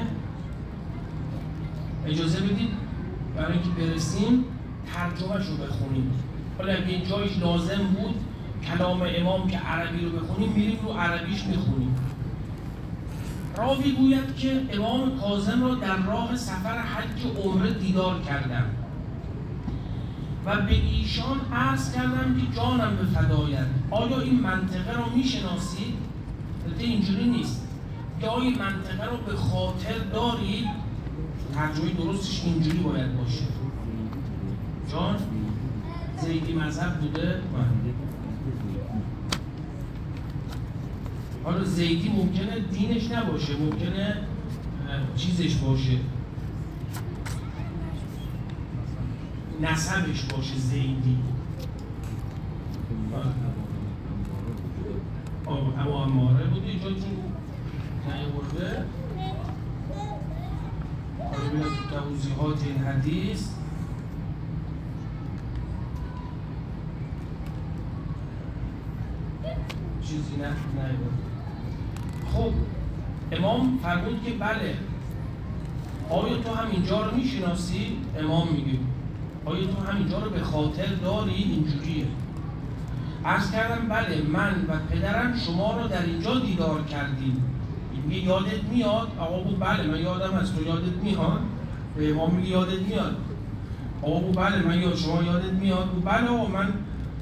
اجازه بدید برای اینکه برسیم ترجمه‌ش رو بخونیم. حالا اگه جایش لازم بود کلام امام که عربی رو بخونیم، میریم رو عربیش میخونیم. راوی گوید که امام کاظم را در راه سفر حج عمره دیدار کردم و به ایشان عرض کردم که جانم به فدایت، آیا این منطقه را میشناسید؟ البته اینجوری نیست، یا این منطقه را به خاطر دارید؟ ترجمه درستش اینجوری باید باشه. جان زیدی مذهب بوده؟ حالا زیدی ممکنه دینش نباشه، ممکنه چیزش باشه، نسبش باشه زیدی. اما اماره بوده اینجا چون نیورده. حالا بینم تو توضیحات این حدیث چیزی نیورده. خب امام فرمود که بله، آیا تو هم اینجا رو میشناسی؟ امام میگه آیا تو هم اینجا رو به خاطر داری؟ اینجوریه. عرض کردم بله، من و پدرم شما رو در اینجا دیدار کردیم. میگه یادت میاد؟ آقا بود بله من یادم از تو یادت میاد؟ به امام میگه یادت میاد؟ آقا بود بله من شما یادت میاد؟ بود بله آقا من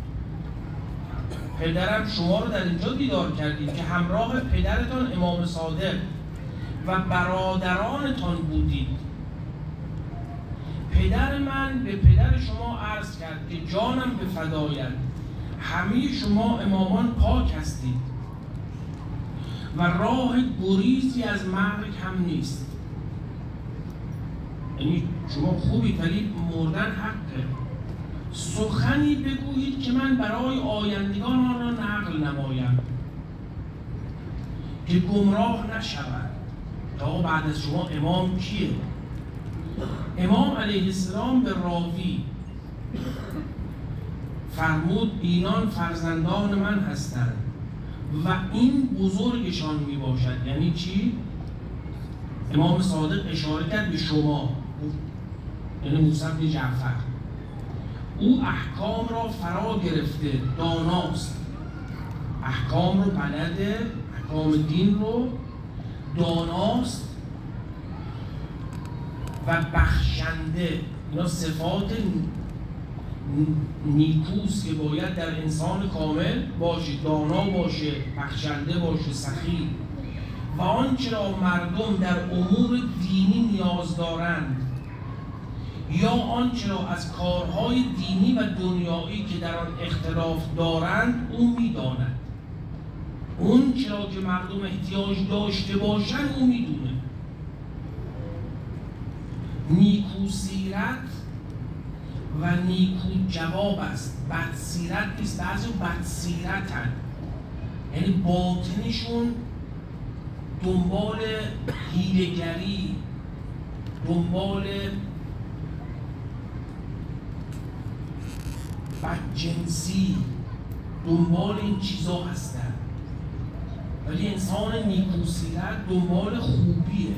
پدرم شما رو در اینجا دیدار کردیم که همراه پدرتان امام صادق و برادرانتان بودید. پدر من به پدر شما عرض کرد که جانم به فدایت، همه شما امامان پاک هستید و راه گریزی از مرگ هم نیست. یعنی شما خوبید ولی مردن حقه. سخنی بگویید که من برای آیندگان آن را نقل نمایم که گمراه نشود. تا بعد از شما امام کیه؟ امام علیه السلام به راوی فرمود اینان فرزندان من هستند و این بزرگشان می باشد. یعنی چی؟ امام صادق اشاره کرد به شما، یعنی موسی بن جعفر. او احکام را فرا گرفته، داناست، احکام رو بلده، احکام دین رو داناست و بخشنده. اینا صفات نیکوست که باید در انسان کامل باشه، دانا باشه، بخشنده باشه، سخی. و آنچه را مردم در امور دینی نیاز دارند یا آنچه را از کارهای دینی و دنیایی که در آن اختلاف دارند او می‌داند. اون چرا که مردم احتیاج داشته باشن او میدونه. نیکو سیرت و نیکو جواب است. بد سیرت نیست، بعضی بد سیرتن، یعنی باطنشون دنبال حیله‌گری، دنبال بدجنسی، دنبال این چیزا هستن. ولی انسان نیکو سیرت دنبال خوبیه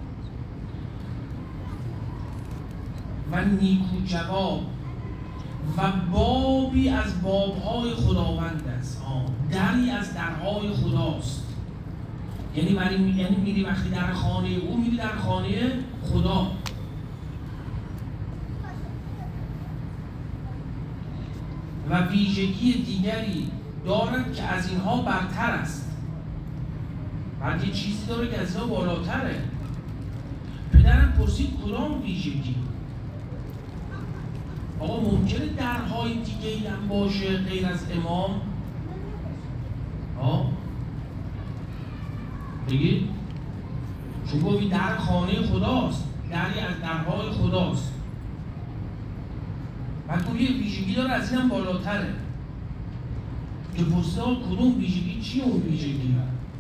و نیکو جواب و بابی از بابهای خداوند است. دری از درهای خداست. یعنی میری وقتی در خانه او، میری در خانه خدا. و ویژگی دیگری دارد که از اینها برتر است. بعد یه چیزی داره که از اینها بالاتره. پدرم پرسید کدام ویژگی؟ آقا ممکنه درهای دیگه‌ای هم باشه غیر از امام؟ بگید؟ چون گفتی در خانه خداست، دری از درهای خداست. بعد تو یه ویژگی داره از این هم بالاتره. که پرسید کدوم ویژگی؟ چیه اون ویژگی؟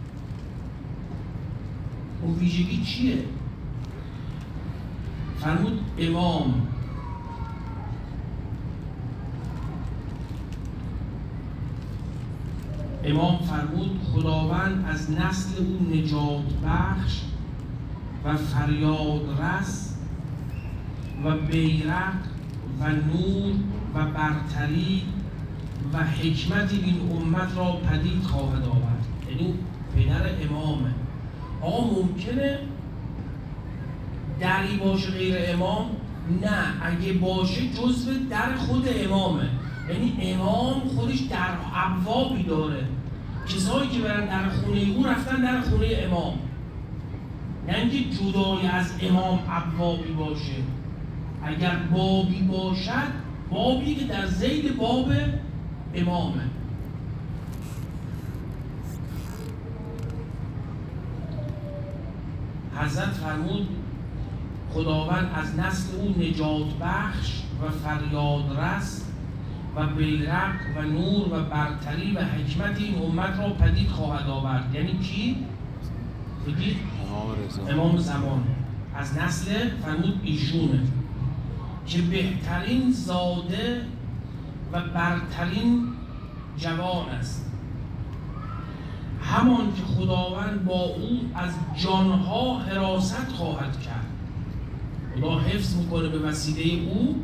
اون ویژگی چیه؟ فرمود امام فرمود خداوند از نسل او نجات بخش و فریاد رس و بیرق و نور و برتری و حکمت این امت را پدید خواهد آورد. یعنی پدر امامه. آقا ممکنه دری باشه غیر امام؟ نه، اگه باشه جزو در خود امامه. یعنی امام خودش در ابوابی داره. کسایی که برن در خونه او رفتن در خونه امام. نه اینکه جدای از امام ابوابی باشه. اگر بابی باشد، بابی که در ذیل باب امامه. حضرت فرمود خداوند از نسل او نجات بخش و فریاد رس و بیرق و نور و برتری و حکمت این امت را پدید خواهد آورد. یعنی کی؟ بگید؟ امام زمان. از نسل فرمود ایشونه که بهترین زاده و برترین جوان است. همان که خداوند با او از جانها حراست خواهد کرد. خدا حفظ میکنه به وسیله او.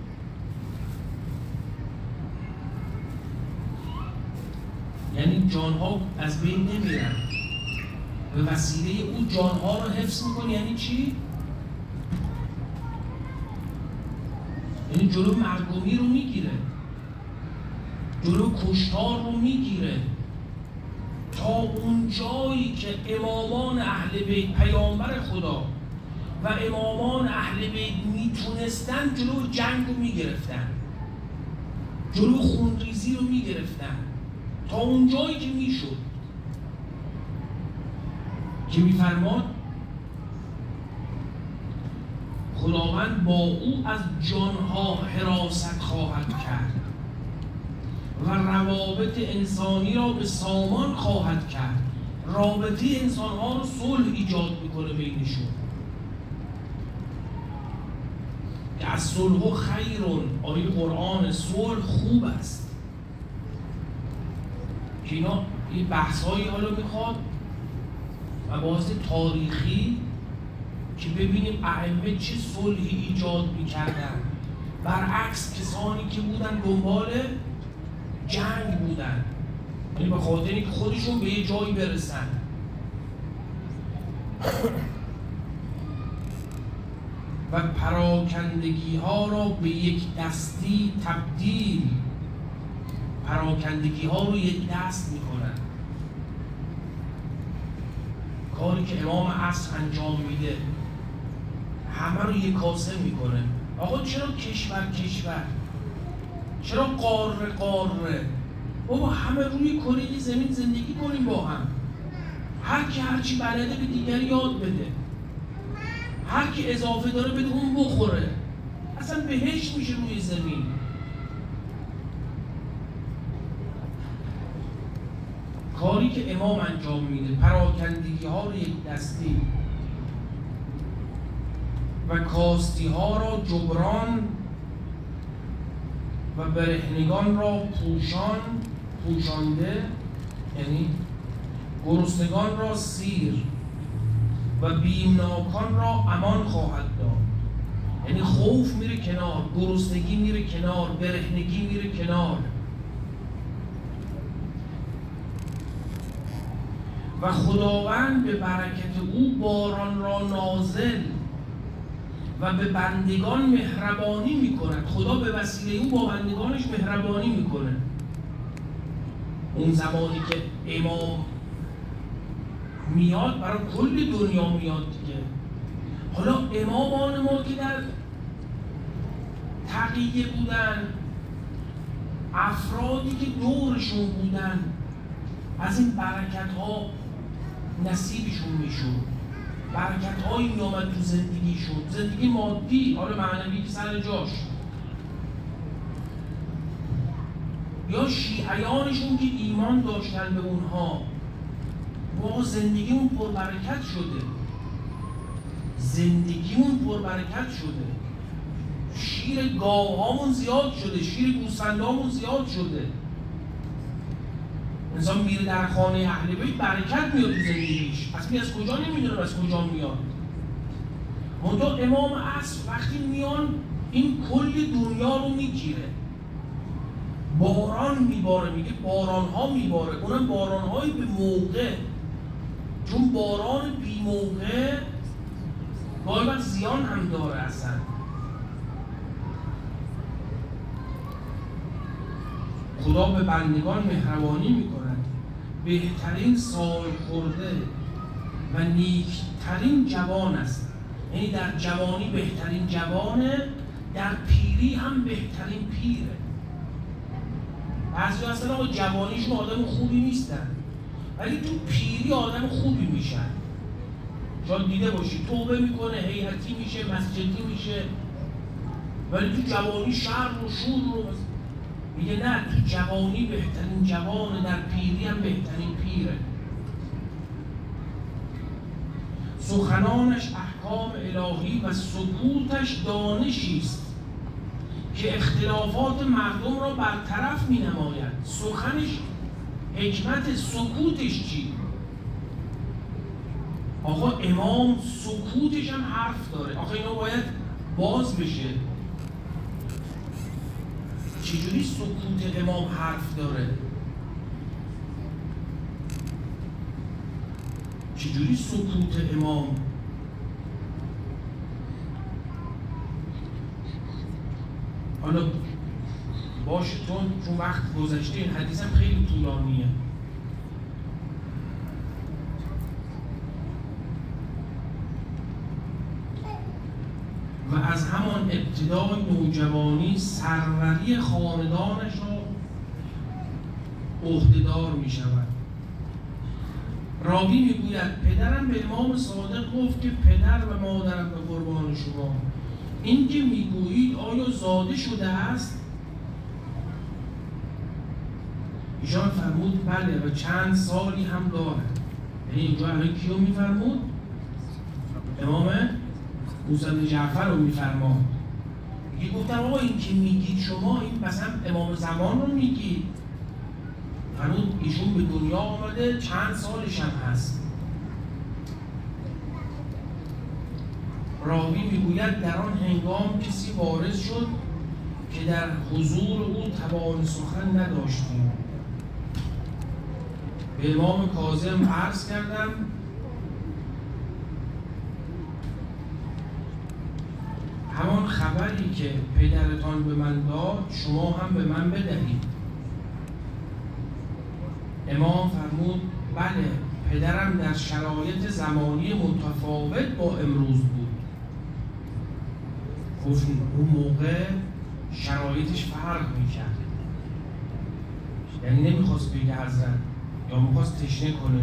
یعنی جانها از بین نمیرن، به وسیله او جانها رو حفظ میکنه. یعنی چی؟ یعنی جلو مرگومی رو میگیره، جلو کشتار رو میگیره، تا اون جایی که امامان اهل بیت، پیامبر خدا و امامان اهل بیت میتونستن جلو جنگ رو میگرفتن، جلو خونریزی رو میگرفتن، تا اون جایی که میشد. که میفرماد خداوند با او از جانها حراست خواهد کرد و روابط انسانی را به سامان خواهد کرد. رابطه انسانها رو صلح ایجاد میکنه بینشون. که از صلح خیرون، آیه قرآن، صلح خوب است. که اینا این بحث‌هایی حالا میخواد و بحث تاریخی که ببینیم ائمه چه صلحی ایجاد میکردن، برعکس کسانی که بودن دنبال جنگ بودن، یعنی به خاطر اینکه خودشون به یه جایی برسن. و پراکندگی ها را به یک دستی تبدیل، پراکندگی ها رو یک دست میکنن. کاری که امام عصر انجام میده همه رو یک کاسه میکنه. آقا چرا کشور چرا قاره بابا همه روی کره زمین زندگی کنیم با هم، هر کی هرچی بلده به دیگری یاد بده، هر کی اضافه داره بده اون بخوره، اصلا بهشت میشه روی زمین. کاری که امام انجام میده، پراکندگی ها رو یک دستی و کاستی ها را جبران و برهنگان را پوشانده، یعنی گرسنگان را سیر و بیمناکان را امان خواهد داد. یعنی خوف میره کنار، گرسنگی میره کنار، برهنگی میره کنار. و خداوند به برکت او باران را نازل و به بندگان مهربانی میکند. خدا به وسیله او با بندگانش مهربانی میکنه. اون زمانی که امام میاد برای کل دنیا میاد دیگه. حالا امامان ما که در تقیه بودن، افرادی که دورشون بودن، از این برکت ها نصیبشون میشون، برکت هایی میامد تو زندگیشون، زندگی مادی، حالا معنوی که سر جاش، یا شیعیانشون که ایمان داشتن به اونها، واقعا زندگیمون پربرکت شده، زندگیمون پربرکت شده، شیر گاوهامون زیاد شده، شیر گوسفندامون زیاد شده. انسان میره در خانه اهل بیت برکت میاد تو زندگیش، اصلا از کجا نمیدونم از کجا میاد. منتها امام عصر وقتی میان این کل دنیا رو میگیره، باران میباره، میگه باران ها میباره، اونم باران های به موقع، چون باران بی موقع گاهی وقت زیان هم داره. اصلا خدا به بندگان مهربانی میکند. بهترین سال خورده و نیکترین جوان است، یعنی در جوانی بهترین جوانه، در پیری هم بهترین پیره. بعضی اصلا آقا جوانیشون آدم خوبی نیستن ولی تو پیری آدم خوبی میشن. شاید دیده باشی توبه میکنه، هیئتی میشه، مسجدی میشه، ولی تو جوانی شر و شور رو میگه نه، تو جوانی بهترین جوانه، در پیری هم بهترین پیره. سخنانش احکام الهی و سکوتش دانشی است که اختلافات مردم را برطرف می نماید. سخنش حکمت، سکوتش چی؟ آقا امام سکوتش هم حرف داره. آقا اینا باید باز بشه. چجوری سکوت امام حرف داره؟ چجوری سکوت امام؟ حالا باشه چون وقت گذشته، این حدیث هم خیلی طولانیه. و از همان ابتدای نوجوانی سروری خاندانش را عهده‌دار می شود. راوی می گوید پدرم به امام صادق گفت که پدر و مادرم به قربان شما، این که می گویید آیا زاده شده است؟ ایشان فرمود بله و چند سالی هم دارد. یعنی اینجا الان کیو می فرمود؟ امام موسی جعفر رو میفرماد. میگه گفتم آقا این که میگید شما، این مثلا امام زمان رو میگید؟ فرمود ایشون به دنیا آمده چند سالش هم هست. راوی میگوید در آن هنگام کسی وارد شد که در حضور او توان سخن نداشتیم. به امام کاظم عرض کردم همان خبری که پدرتان به من داد شما هم به من بدهید. امام فرمود بله، پدرم در شرایط زمانی متفاوت با امروز بود. گفت اون موقع شرایطش فرق میکرد، یعنی نمیخواست بگه حضرت یا میخواست تشنه کنه.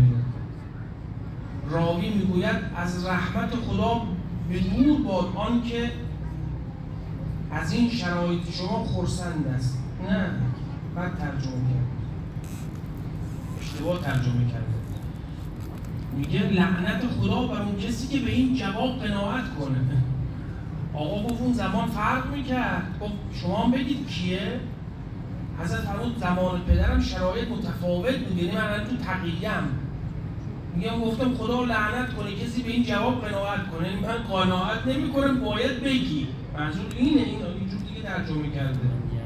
راوی میگوید از رحمت خدا به دور باد آن که از این شرایط شما خرسند است. نه، بد ترجمه کرد، اشتباه ترجمه کرده. میگه لعنت خدا بر اون کسی که به این جواب قناعت کنه. آقا گفت اون زمان فرق میکرد، گفت شما هم بگید کیه؟ حضرت فرمود زمان پدرم شرایط متفاوت بود، یعنی من تو تقییم. میگم گفتم خدا لعنت کنه کسی به این جواب قناعت کنه، یعنی من قناعت نمی کنم، باید بگی. منظور اینه، اینجور دیگه ترجمه کرده.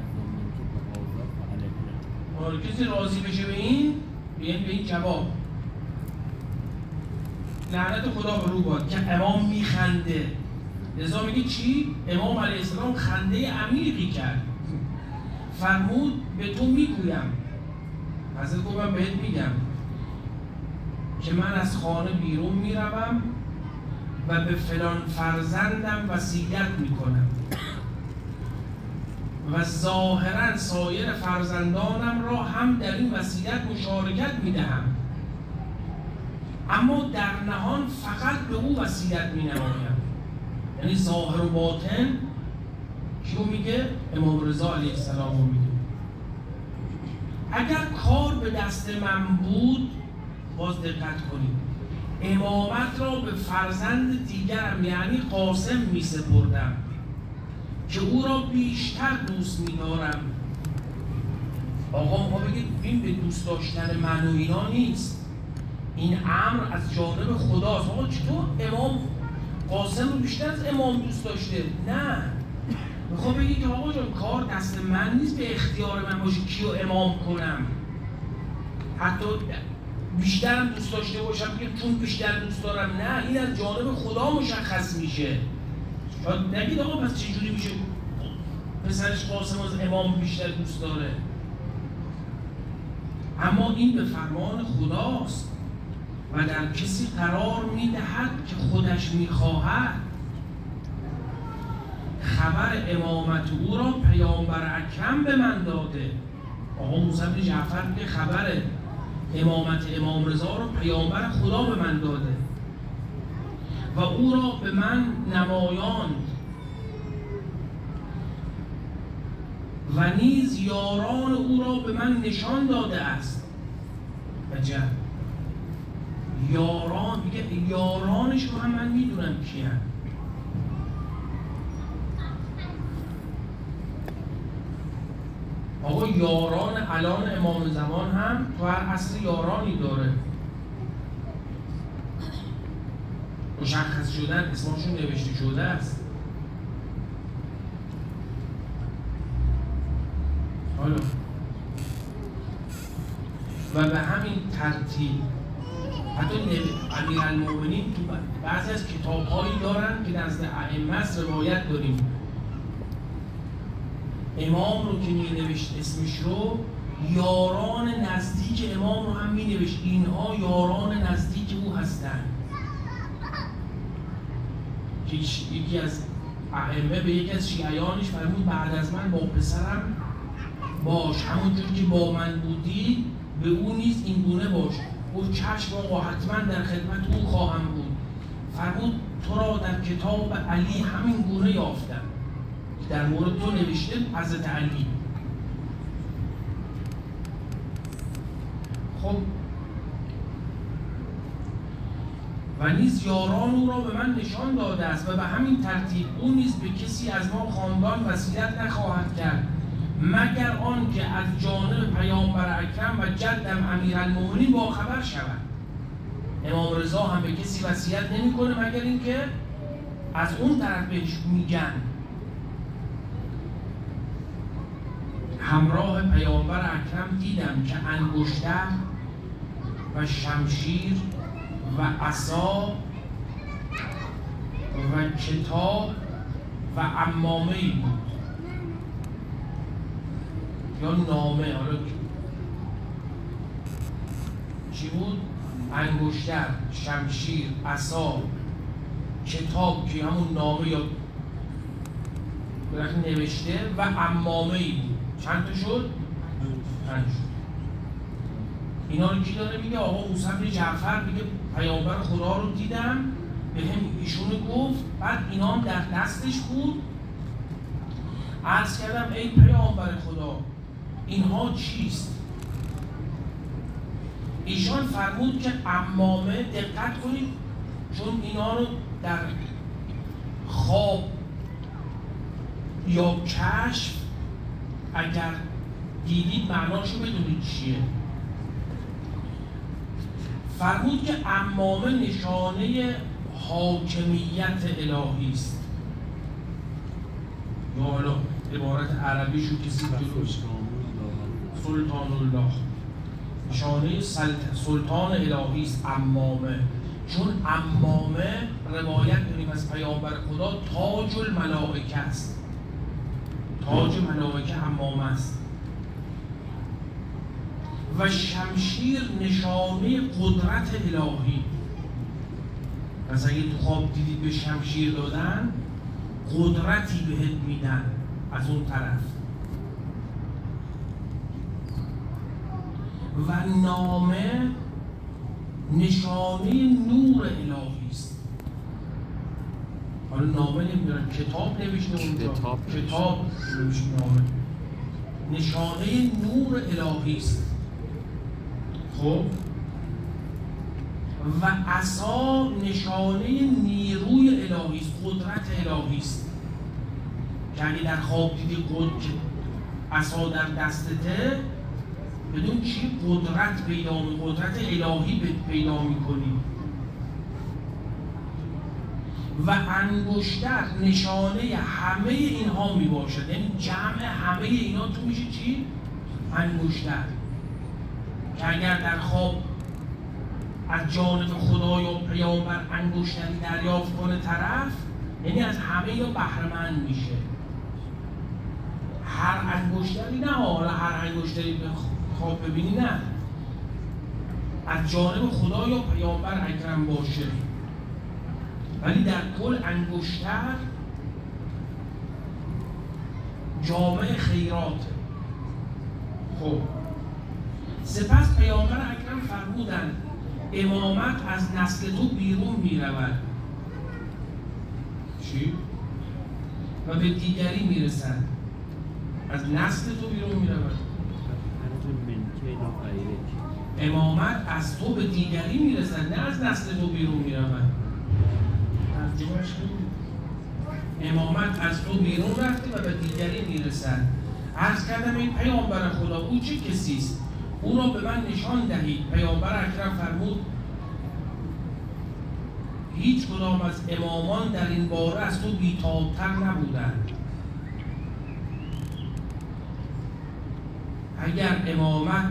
کسی راضی بشه به این، یعنی به این جواب لعنت خدا به رو باد که امام میخنده. لذا میگه چی؟ امام علیه السلام خنده عمیقی کرد. فرمود به تو میگویم، حضرت گفت من بهت میگم که من از خانه بیرون میروم و به فلان فرزندم وصیت میکنم و ظاهرا سایر فرزندانم را هم در این وصیت مشارکت میدهم، اما در نهان فقط به او وصیت مینمایم. یعنی ظاهر و باطن کیو میگه؟ امام رضا علیه السلام رو میگه. اگر کار به دست من بود، باز دقت کنید، امامت را به فرزند دیگرم یعنی قاسم می سپردم که او را بیشتر دوست می دارم. آقا ما بگید این به دوست داشتن من و اینا نیست، این امر از جانب خداست. آقا چطور امام قاسم رو بیشتر از امام دوست داشته؟ نه، میخوام بگید که آقا جان کار دست من نیست به اختیار من باشه کیو امام کنم. حتی بیشترم دوست داشته باشم که چون بیشتر دوست دارم، نه، این از جانب خدا مشخص میشه. شاید نگید آقا پس چجوری میشه پسرش قاسم از امام بیشتر دوست داره؟ اما این به فرمان خداست و در کسی قرار میدهد که خودش میخواهد. خبر امامت او را پیامبر اکرم به من داده. آقا موسی بن جعفر که خبر امامت امام رضا رو پیامبر خدا به من داده و او را به من نمایاند و نیز یاران او را به من نشان داده است. عجب، یاران، میگه یارانش رو هم من میدونم کی هم. آقا یاران الان امام زمان هم تو هر عصر یارانی داره، مشخص شدن، اسمشون نوشته شده است. حالا و به همین ترتیب حتی امیرالمومنین تو بعضی از کتاب‌هایی دارن که نزد ائمه است، روایت داریم امام رو که می‌نوشت اسمش رو، یاران نزدیک امام رو هم می‌نوشت اینها یاران نزدیک او هستند. که یکی از ائمه به یکی از شیعیانش فرمود بعد از من با پسرم باش، همونجور که با من بودی به او نیز این گونه باش. گفت چشم آقا، حتما در خدمت او خواهم بود. فرمود تو را در کتاب علی همین گونه یافتم، در مورد تو نوشته حضرت علی. خب و نیز یاران او را به من نشان داده است و به همین ترتیب او نیز به کسی از ما خاندان وصیت نخواهد کرد مگر آن که از جانب پیامبر اکرم و جدم امیرالمومنین با خبر شود. امام رضا هم به کسی وصیت نمیکنه مگر اینکه از اون طرف بهش میگن. همراه پیامبر اکرم دیدم که انگشتر و شمشیر و عصا و کتاب و عمامه‌ای بود یا نامه. حالا چی بود؟ انگشتر، شمشیر، عصا، کتاب که همون نامه یا بالاخره نوشته و عمامه ای بود. چند تا شد؟ 5 شد. اینا رو کی داره میگه؟ آقا موسی بن جعفر میگه پیامبر خدا رو دیدم به هم ایشونو گفت، بعد اینا هم در دستش بود. عرض کردم ای پیامبر خدا اینها چیست؟ ایشان فرمود که عمامه، دقت کنید چون اینا رو در خواب یا کشف اگر دیدید معناشو بدونید چیه. فرمود که عمامه نشانه حاکمیت الهی است. یا حالا عبارت عربیشو کسی جلوش سلطان الله، نشانه سلطان الهی است عمامه. چون عمامه روایت داریم از پیامبر خدا تاج الملائکه است. تاج ملائکه عمامه است. و شمشیر نشانه قدرت الهی. پس اگه تو خواب دیدید به شمشیر دادن، قدرتی بهت میدن از اون طرف. و نامه نشانه نور الهی است. حالا نامه نمیدونم کتاب نوشته اونجا، کتاب نوشته نامه، نشانه نور الهی است. خب و عصا نشانه نیروی الهی است، قدرت الهی است. که اگه در خواب دیدی عصا در دستته، بدون چی قدرت پیدا می، قدرت الهی پیدا می‌کنی. و انگشتر نشانه همه اینها می باشد، یعنی جمع همه اینا تو میشه چی؟ انگشتر. که اگر در خواب از جانب خدا یا پیامبر انگشتری دریافت کنه طرف، یعنی از همه اینا بهره‌مند میشه. هر انگشتری نه، حالا هر انگشتری خواب ببینی نه، از جانب خدا یا پیامبر اکرم باشه. ولی در کل انگشتر جامع خیراته. خب سپس پیامبر اکرم فرمودند امامت از نسل تو بیرون میرود. چی؟ و به دیگری میرسد. از نسل تو بیرون میرود. امامت از تو به دیگری میرسد، نه از نسل تو بیرون میرود. امامت از تو بیرون رفته و به دیگری میرسد. عرض کردم این پیامبر خدا او چه کسی است؟ او را به من نشان دهید. پیامبر اکرم فرمود هیچ کدام از امامان در این باره از تو بی‌تاب‌تر نبودند. اگر امامت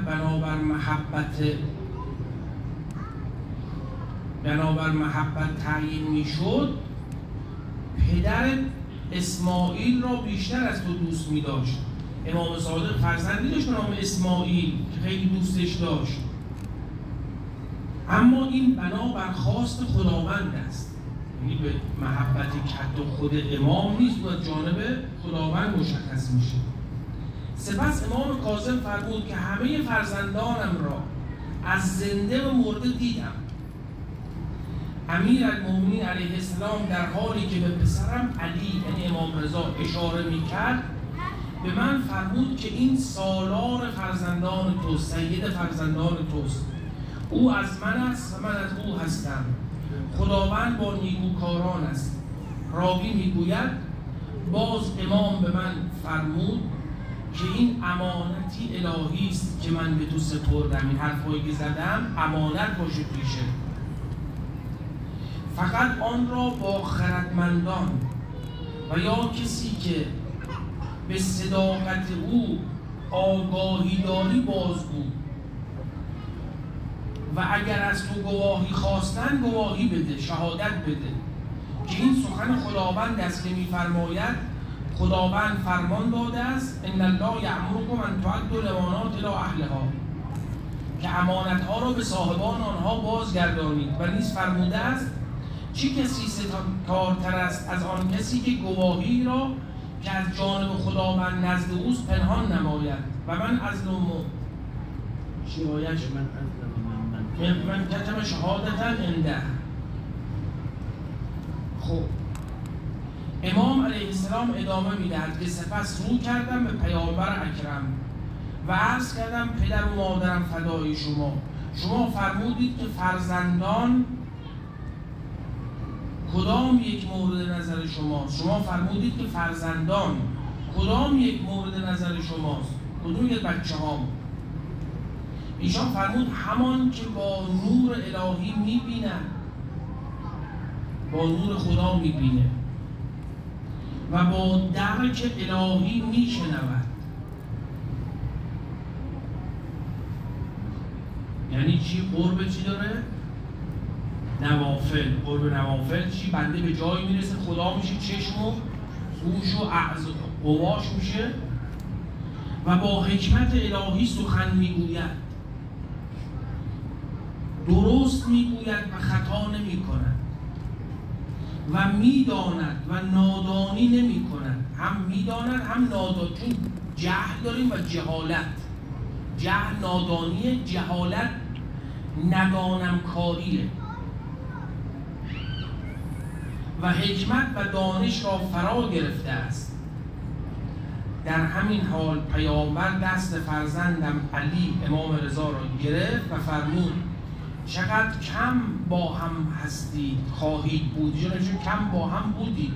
بنابر محبت تعیین میشد، پدر اسماعیل را بیشتر از تو دوست می داشت. امام صادق فرزندی داشت به نام اسماعیل که خیلی دوستش داشت، اما این بنابر خواست خداوند است، یعنی به محبت کد و خود امام نیست و از جانب خداوند مشخص میشه. سپس امام کاظم فرمود که همه فرزندانم را از زنده و مرده دیدم. امیرالمومنین علیه السلام در حالی که به پسرم علی یعنی امام رضا اشاره میکرد به من فرمود که این سالار فرزندان توست، سید فرزندان توست. او از من است و من از او هستم. خداوند با نیکوکاران است. راوی میگوید باز امام به من فرمود که این امانتی الهی است که من به تو سپردم. این حرفایی که زدم امانت باشه پیشه، فقط آن را با خردمندان و یا کسی که به صداقت او آگاهی داری بازگو، و اگر از تو گواهی خواستن گواهی بده، شهادت بده که این سخن خداوند است که می‌فرماید خداوند فرمان داده است ان الله یأمرکم ان تؤدوا الامانات الی اهلها، که امانت‌ها را به صاحبان آنها بازگردانید. و نیز فرموده است چه کسی ستمکارتر است از آن کسی که گواهی را که از جانب خداوند نزد اوست پنهان نماید و من از شیوایش من کتم شهادتا انده. خب امام علیه السلام ادامه میدهد که سپس رو کردم به پیامبر اکرم و عرض کردم پدر و مادرم فدای شما فرمودید که فرزندان کدام یک مورد نظر شماست؟ شما فرمودید که فرزندان کدام یک مورد نظر شماست؟ کدوم یک بچه هام؟ ایشان فرمود همان که با نور الهی میبینن، با نور خدا میبینه و با درک الهی میشنود. یعنی چی؟ قرب چی داره؟ نوافل. قرب نوافل چی؟ بنده به جایی میرسه خدا میشه چشم و گوش و قواش میشه و با حکمت الهی سخن میگوید، درست میگوید و خطا نمی کند و میداند و نادانی نمی کند. هم میداند هم نادانی، چون جهل داریم و جهالت. جهل نادانیه، جهالت ندانم کاریه. و حکمت و دانش را فرا گرفته است. در همین حال پیامبر دست فرزندم علی امام رضا را گرفت و فرمود چقدر کم با هم هستید خواهید بود. یا نشون کم با هم بودید.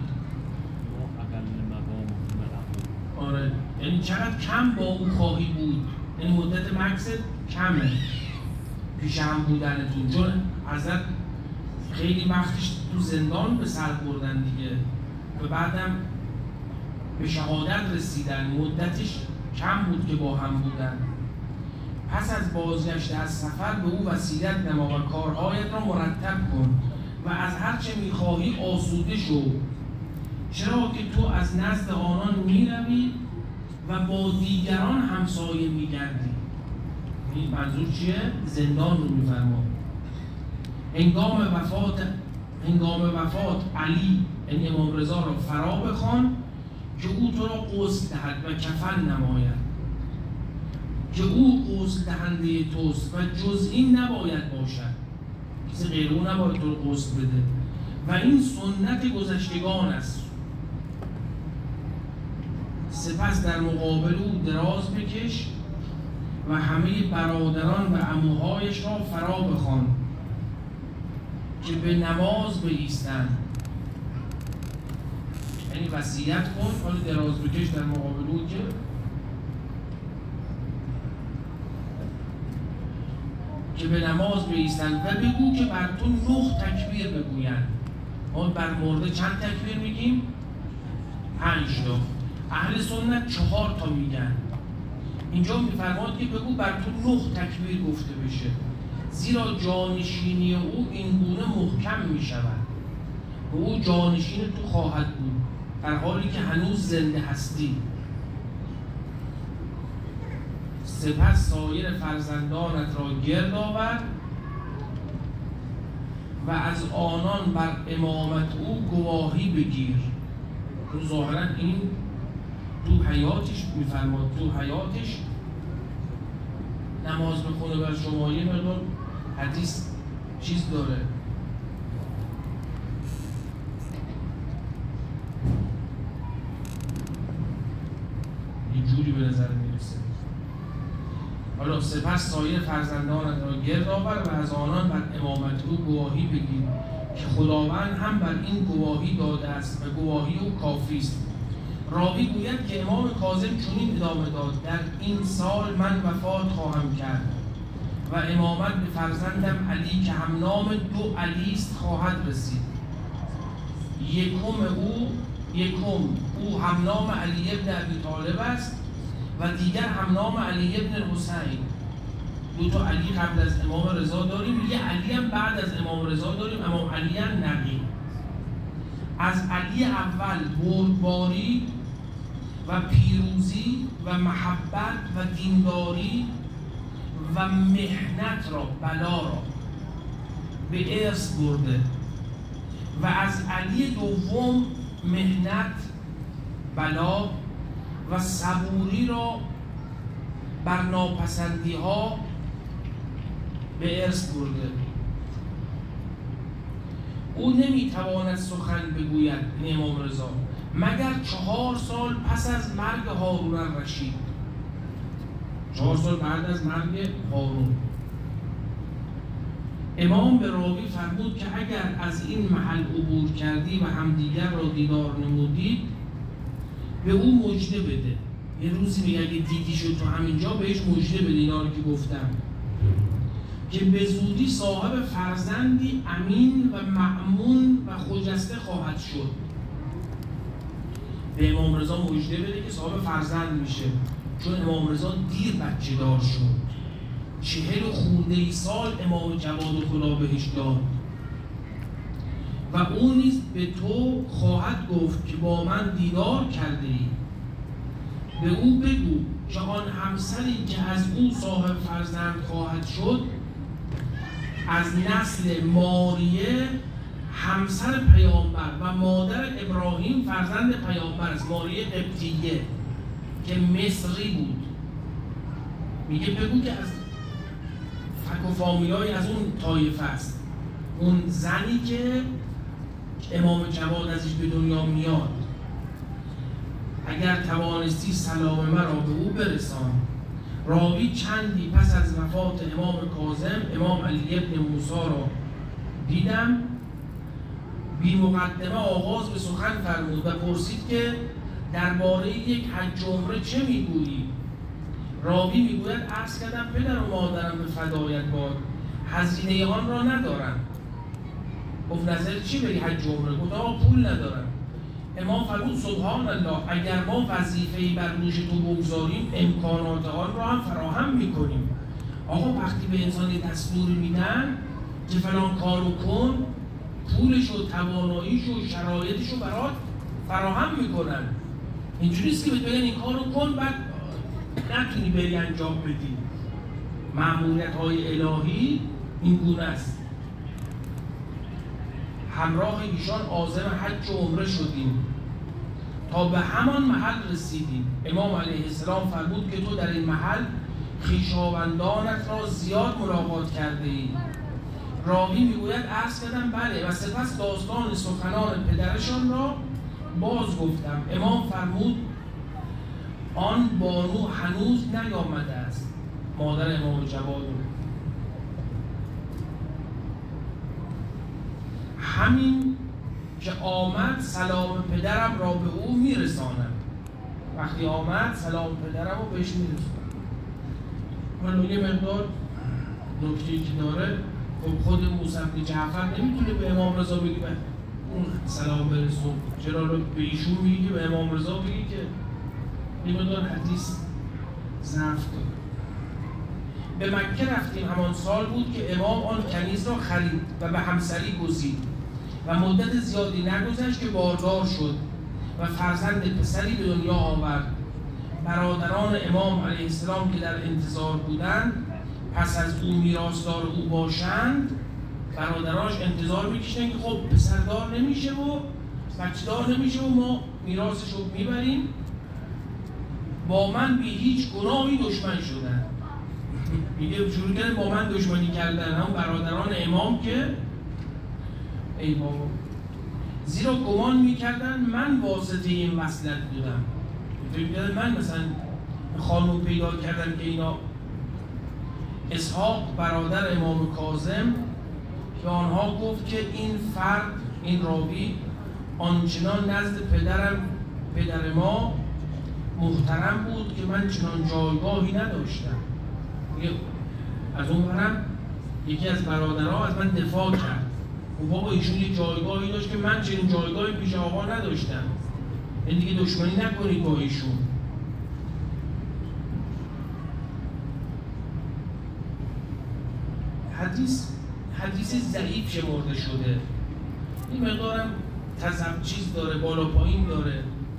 آره، یعنی چقدر کم با او خواهی بود، یعنی مدت مکست کمه پیش هم بودنتون، چون ازت خیلی وقتش تو زندان به سر بردن دیگه و بعدم به شهادت رسیدن، مدتش کم بود که با هم بودن. پس از بازگشت از سفر به او وصیت نما و کارهایت را مرتب کن و از هر چه میخواهی آسوده شو، چرا که تو از نزد آنان میروی و با دیگران همسایه میگردی. این منظور چیه؟ زندان رو میفرما. هنگام وفات علی یعنی امام رضا را فرا بخوان که او تو را غسل دهد و کفن نماید، که او غسل دهنده توست و جز این نباید باشد، کسی غیر او نباید تو را غسل بده و این سنت گذشتگان است. سپس در مقابل او دراز بکش و همه برادران و عموهایش را فرا بخوان که به نماز بایستند. یعنی وصیت کن، حالا دراز بکش در مقابل او که به نماز بایستند و بگو که بر تو 9 تکبیر بگویند. ما بر مرده چند تکبیر میگیم؟ 5 تا. اهل سنت 4 تا میگن. اینجا میفرماد که بگو بر تو 9 تکبیر گفته بشه، زیرا جانشینی او این گونه محکم میشود و او جانشین تو خواهد بود در حالی که هنوز زنده هستی. سپس سایر فرزندانت را گرد آور و از آنان بر امامت او گواهی بگیر. تو ظاهرا این تو حیاتش میفرماد، تو حیاتش نماز بخونه بر شما. یه مقدار حدیث چیز داره، یه جوری به نظر میرسه. حالا سپس سایر فرزندانت را گرد آور و از آنان بر امامت او گواهی بگیر که خداوند هم بر این گواهی داده است و گواهی او کافی است. راوی گوید که امام کاظم چنین ادامه داد: در این سال من وفات خواهم کرد و امامت به فرزندم علی که هم نام 2 علی است خواهد رسید. یکم او هم نام علی ابن ابی طالب است و دیگر هم نام علی ابن حسین. 2 تا علی قبل از امام رضا داریم، یه علی هم بعد از امام رضا داریم، امام علی هم نقی. از علی اول بردباری و پیروزی و محبت و دینداری و مهنت را، بلا را به ارث برده و از علی دوم مهنت بلا و صبوری را بر ناپسندی ها به ارث برده. او نمیتواند سخن بگوید، این امام رضا، مگر 4 سال پس از مرگ هارون الرشید. 4 سال بعد از مرگ هارون. امام به راوی فرمود که اگر از این محل عبور کردی و همدیگر را دیدار نمودید، به او مژده بده. یه روزی میگه اگه دیدی شد تو همینجا بهش مژده بده، اینا رو که گفتم، که به زودی صاحب فرزندی امین و مأمون و خجسته خواهد شد. به امام رضا مژده بده که صاحب فرزند میشه، چون امام رضا دیر بچه دار شد. 40 خورده سال امام جواد خدا بهش داد و او نیز به تو خواهد گفت که با من دیدار کرده ای. به او بگو که آن همسری که از او صاحب فرزند خواهد شد از نسل ماریه همسر پیامبر و مادر ابراهیم فرزند پیامبر است. ماریه قبطیه که مصری بود. میگه بگو که از فک و فامیلای از اون طایفه است، اون زنی که امام جواد ازش به دنیا میاد. اگر توانستی سلام مرا به او برسان. راوی چندی پس از وفات امام کاظم امام علی ابن موسی را دیدم، بی مقدمه آغاز به سخن فرمود و پرسید که درباره یک حج و عمره چه میگویی؟ راوی میگوید عرض کردم پدر و مادرم به فدایت باد، هزینه آن را ندارم. گفت نظر چی بری حج و عمره؟ گفت آقا پول ندارم. امام فرمود سبحان الله، اگر ما وظیفه‌ای بر دوش تو بگذاریم امکانات آن را هم فراهم میکنیم. آقا وقتی به انسان دستور میدن که فلان کارو کن، پولش و تواناییش و شرایطش رو برات فراهم میکنن. اینجوری نیست که بگن این کارو کن بعد نتونی بری انجام بدی. مأموریت های الهی این گونه است. همراه ایشان عازم حج و عمره شدیم تا به همان محل رسیدیم. امام علیه السلام فرمود که تو در این محل خویشاوندانت را زیاد ملاقات کرده ای. راوی میگوید عرض کردم بله و سپس داستان سخنان پدرشان را باز گفتم. امام فرمود آن بانو هنوز نیامده است، مادر امام جواد. همین که آمد سلام پدرم را به او میرسانم. وقتی آمد سلام پدرم رو بهش میرسانم. حالا یه مقدار نکته‌ای که داره، خود موسی بن جعفر نمیتونه به امام رضا بگی به اون سلام برسون، چرا رو به ایشون میگی به امام رضا بگی که یه مقدار حدیث ضعف داره. به مکه رفتیم. همان سال بود که امام آن کنیز را خرید و به همسری گزید و مدت زیادی نگذشت که باردار شد و فرزند پسری به دنیا آورد. برادران امام علیه السلام که در انتظار بودند پس از او میراثدار او باشند، برادرانش انتظار میکشن که خب پسردار نمیشه و بچه‌دار نمیشه و ما میراثش رو میبریم، با من بی هیچ گناهی دشمن شدن. میگه شروع کردن با من دشمنی کردن، هم برادران امام که ای بابا، زیرا گمان میکردن من واسطه این وصلت بودم. فکر کردن من مثلا خانم پیدا کردن که اینا. اسحاق برادر امام کاظم که آنها گفت که این فرد، این راوی آنچنان نزد پدر ما محترم بود که من چنان جایگاهی نداشتم. از اون برم یکی از برادرها از من دفاع کرد و بابا ایشون یه جایگاهی داشت که من چنین جایگاهی پیش آقا نداشتم، این دیگه دشمنی نکنید با ایشون. حدیث ضعیف شمرده شده. این مقدارم چیز داره، بالا پایین داره.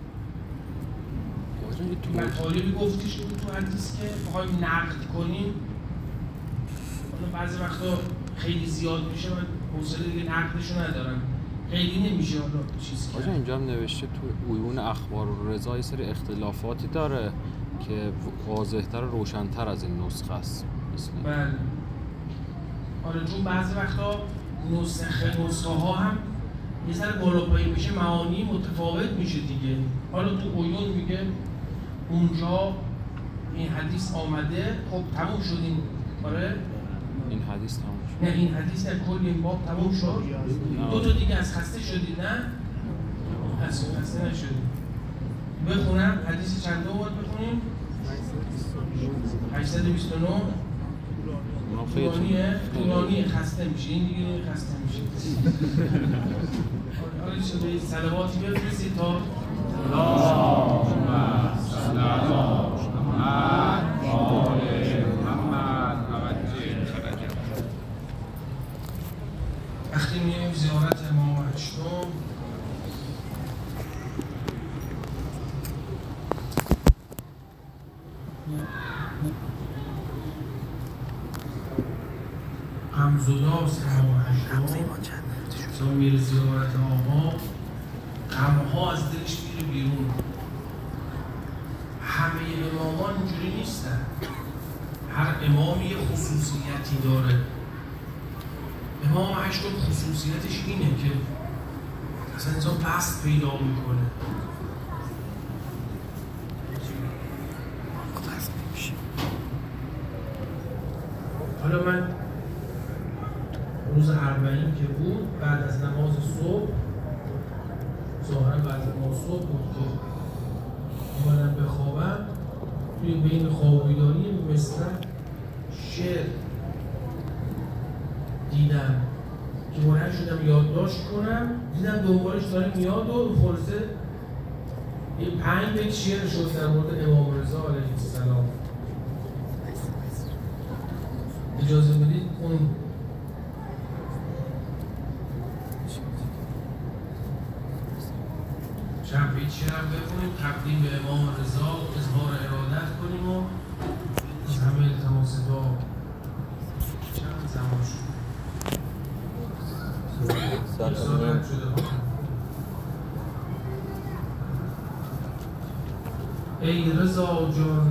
مطالبی گفته شده تو حدیث که بخوایم نقد کنیم، حالا بعضی وقتا خیلی زیاد میشه، من حوصله دیگه نقدشو ندارم. خیلی نمیشه حالا چیز آجا کرد. اینجا هم نوشته تو عیون اخبار و رضا یه سری اختلافاتی داره که واضح‌تر و روشن‌تر از این نسخه است مثلا. بله. آره چون بعضی وقتا نسخه ها هم یه ذره بالا پایین میشه، معانی متفاوت میشه دیگه. حالا تو عیون میگه اونجا این حدیث آمده، خب تموم شد این. آره این حدیث تموم شد. نه این حدیث در کل این باب تموم شد. دو تا دیگه از خسته شدید نه؟ از خسته نشدید. بخونم حدیث چند باید بخونیم؟ 829. اونا خیلی طولانیه خسته میشه، این دیگه خسته میشه. حالا شده صلواتی بفرستید تا وقتی میایم زیارت امام هشتم غمزداست امام هشتم تا میره زیارت آقا، غمها از دلش میره بیرون. همه امامان اینجوری نیستن، هر امامی یه خصوصیتی داره. امام هشتم خصوصیتش اینه که اصلا انسان بست پیدا میکنه. حالا من روز اربعین که بود بعد از نماز صبح، ظاهرا بعد از نماز صبح بود که اومدم بخوابم، توی بین خواب و بیداری مثل شعر دیدم که بلند شدم یادداشت کنم، دیدم دنبالش داره میاد و خلاصه یه 5 بیت شعر شد در مورد امام رضا علیه السلام. اجازه بدید اون چند بیت شعر هم بخونیم، تقدیم به امام رضا، اظهار ارادت کنیم و از همه التماس دعا. چند زمان شد؟ سالت شده. ای رضا جان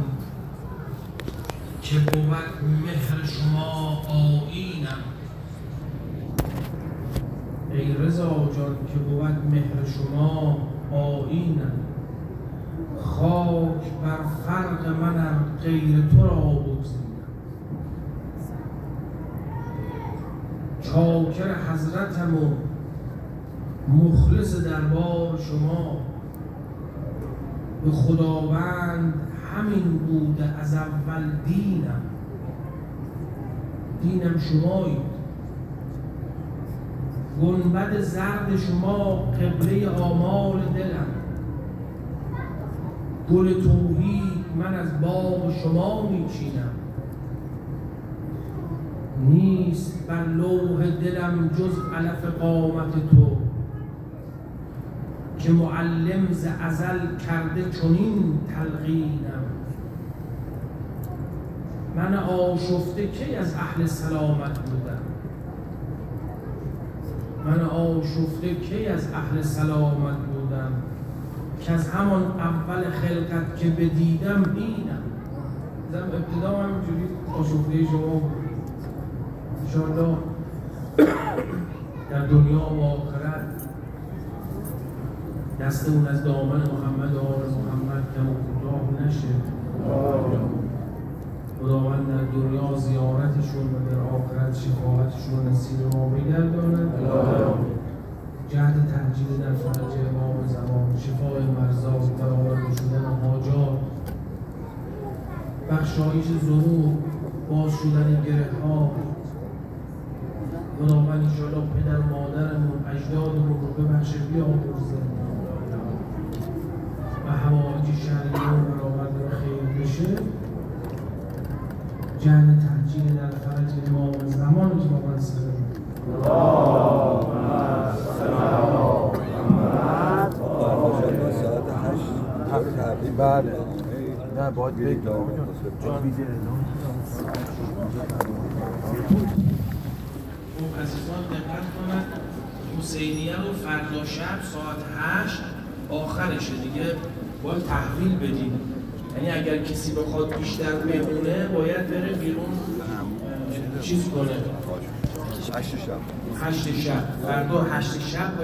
که بود مهر شما آیینم، ای رضا جان که بود مهر شما آیینم، خاک بر فرق منم غیر تو را بگزینم، چاکر حضرتم و مخلص دربار شما، به خداوند همین بوده از اول دینم، دینم شمایید، گنبد زرد شما قبله آمال دلم، گل توحید من از باغ شما میچینم، نیست بر لوح دلم جز علف قامت تو، که معلم ز ازل کرده چنین تلقینم، من آشفته کی از اهل سلامت بودم، من آشفته کی از اهل سلامت بودم، که از همان اول خلقت که بدیدم اینم. زم ابتدا همینجوری آشفته شما بود، انشاءالله در دنیا و آخرت دست اون از دامن محمد و آل محمد کم و کوتاه نشه. خداوند در دنیا زیارتشون و در آخرت شفاعتشون نصیب ما بگرداند. جهد تهجید در فرج امام زمان، شفای مرضا، تداوی شدن حاجات، بخشایش ذنوب، باز شدن گره ها. خداوند انشاءالله پدر و مادرمون، اجدادمون رو ببخشه بیامرزه و حوائج شهریان برآورده و خیر بشه. جهد تهجید در فرج امام زمان اتفاقا سلام. بله نه باید بگم عزیزان دقت کنند، حسینیه رو فردا شب ساعت 8 آخرشه دیگه باید تحویل بدیم. یعنی اگر کسی بخواد بیشتر بمونه باید بره بیرون چیز کنه 8 شب فردا 8 شب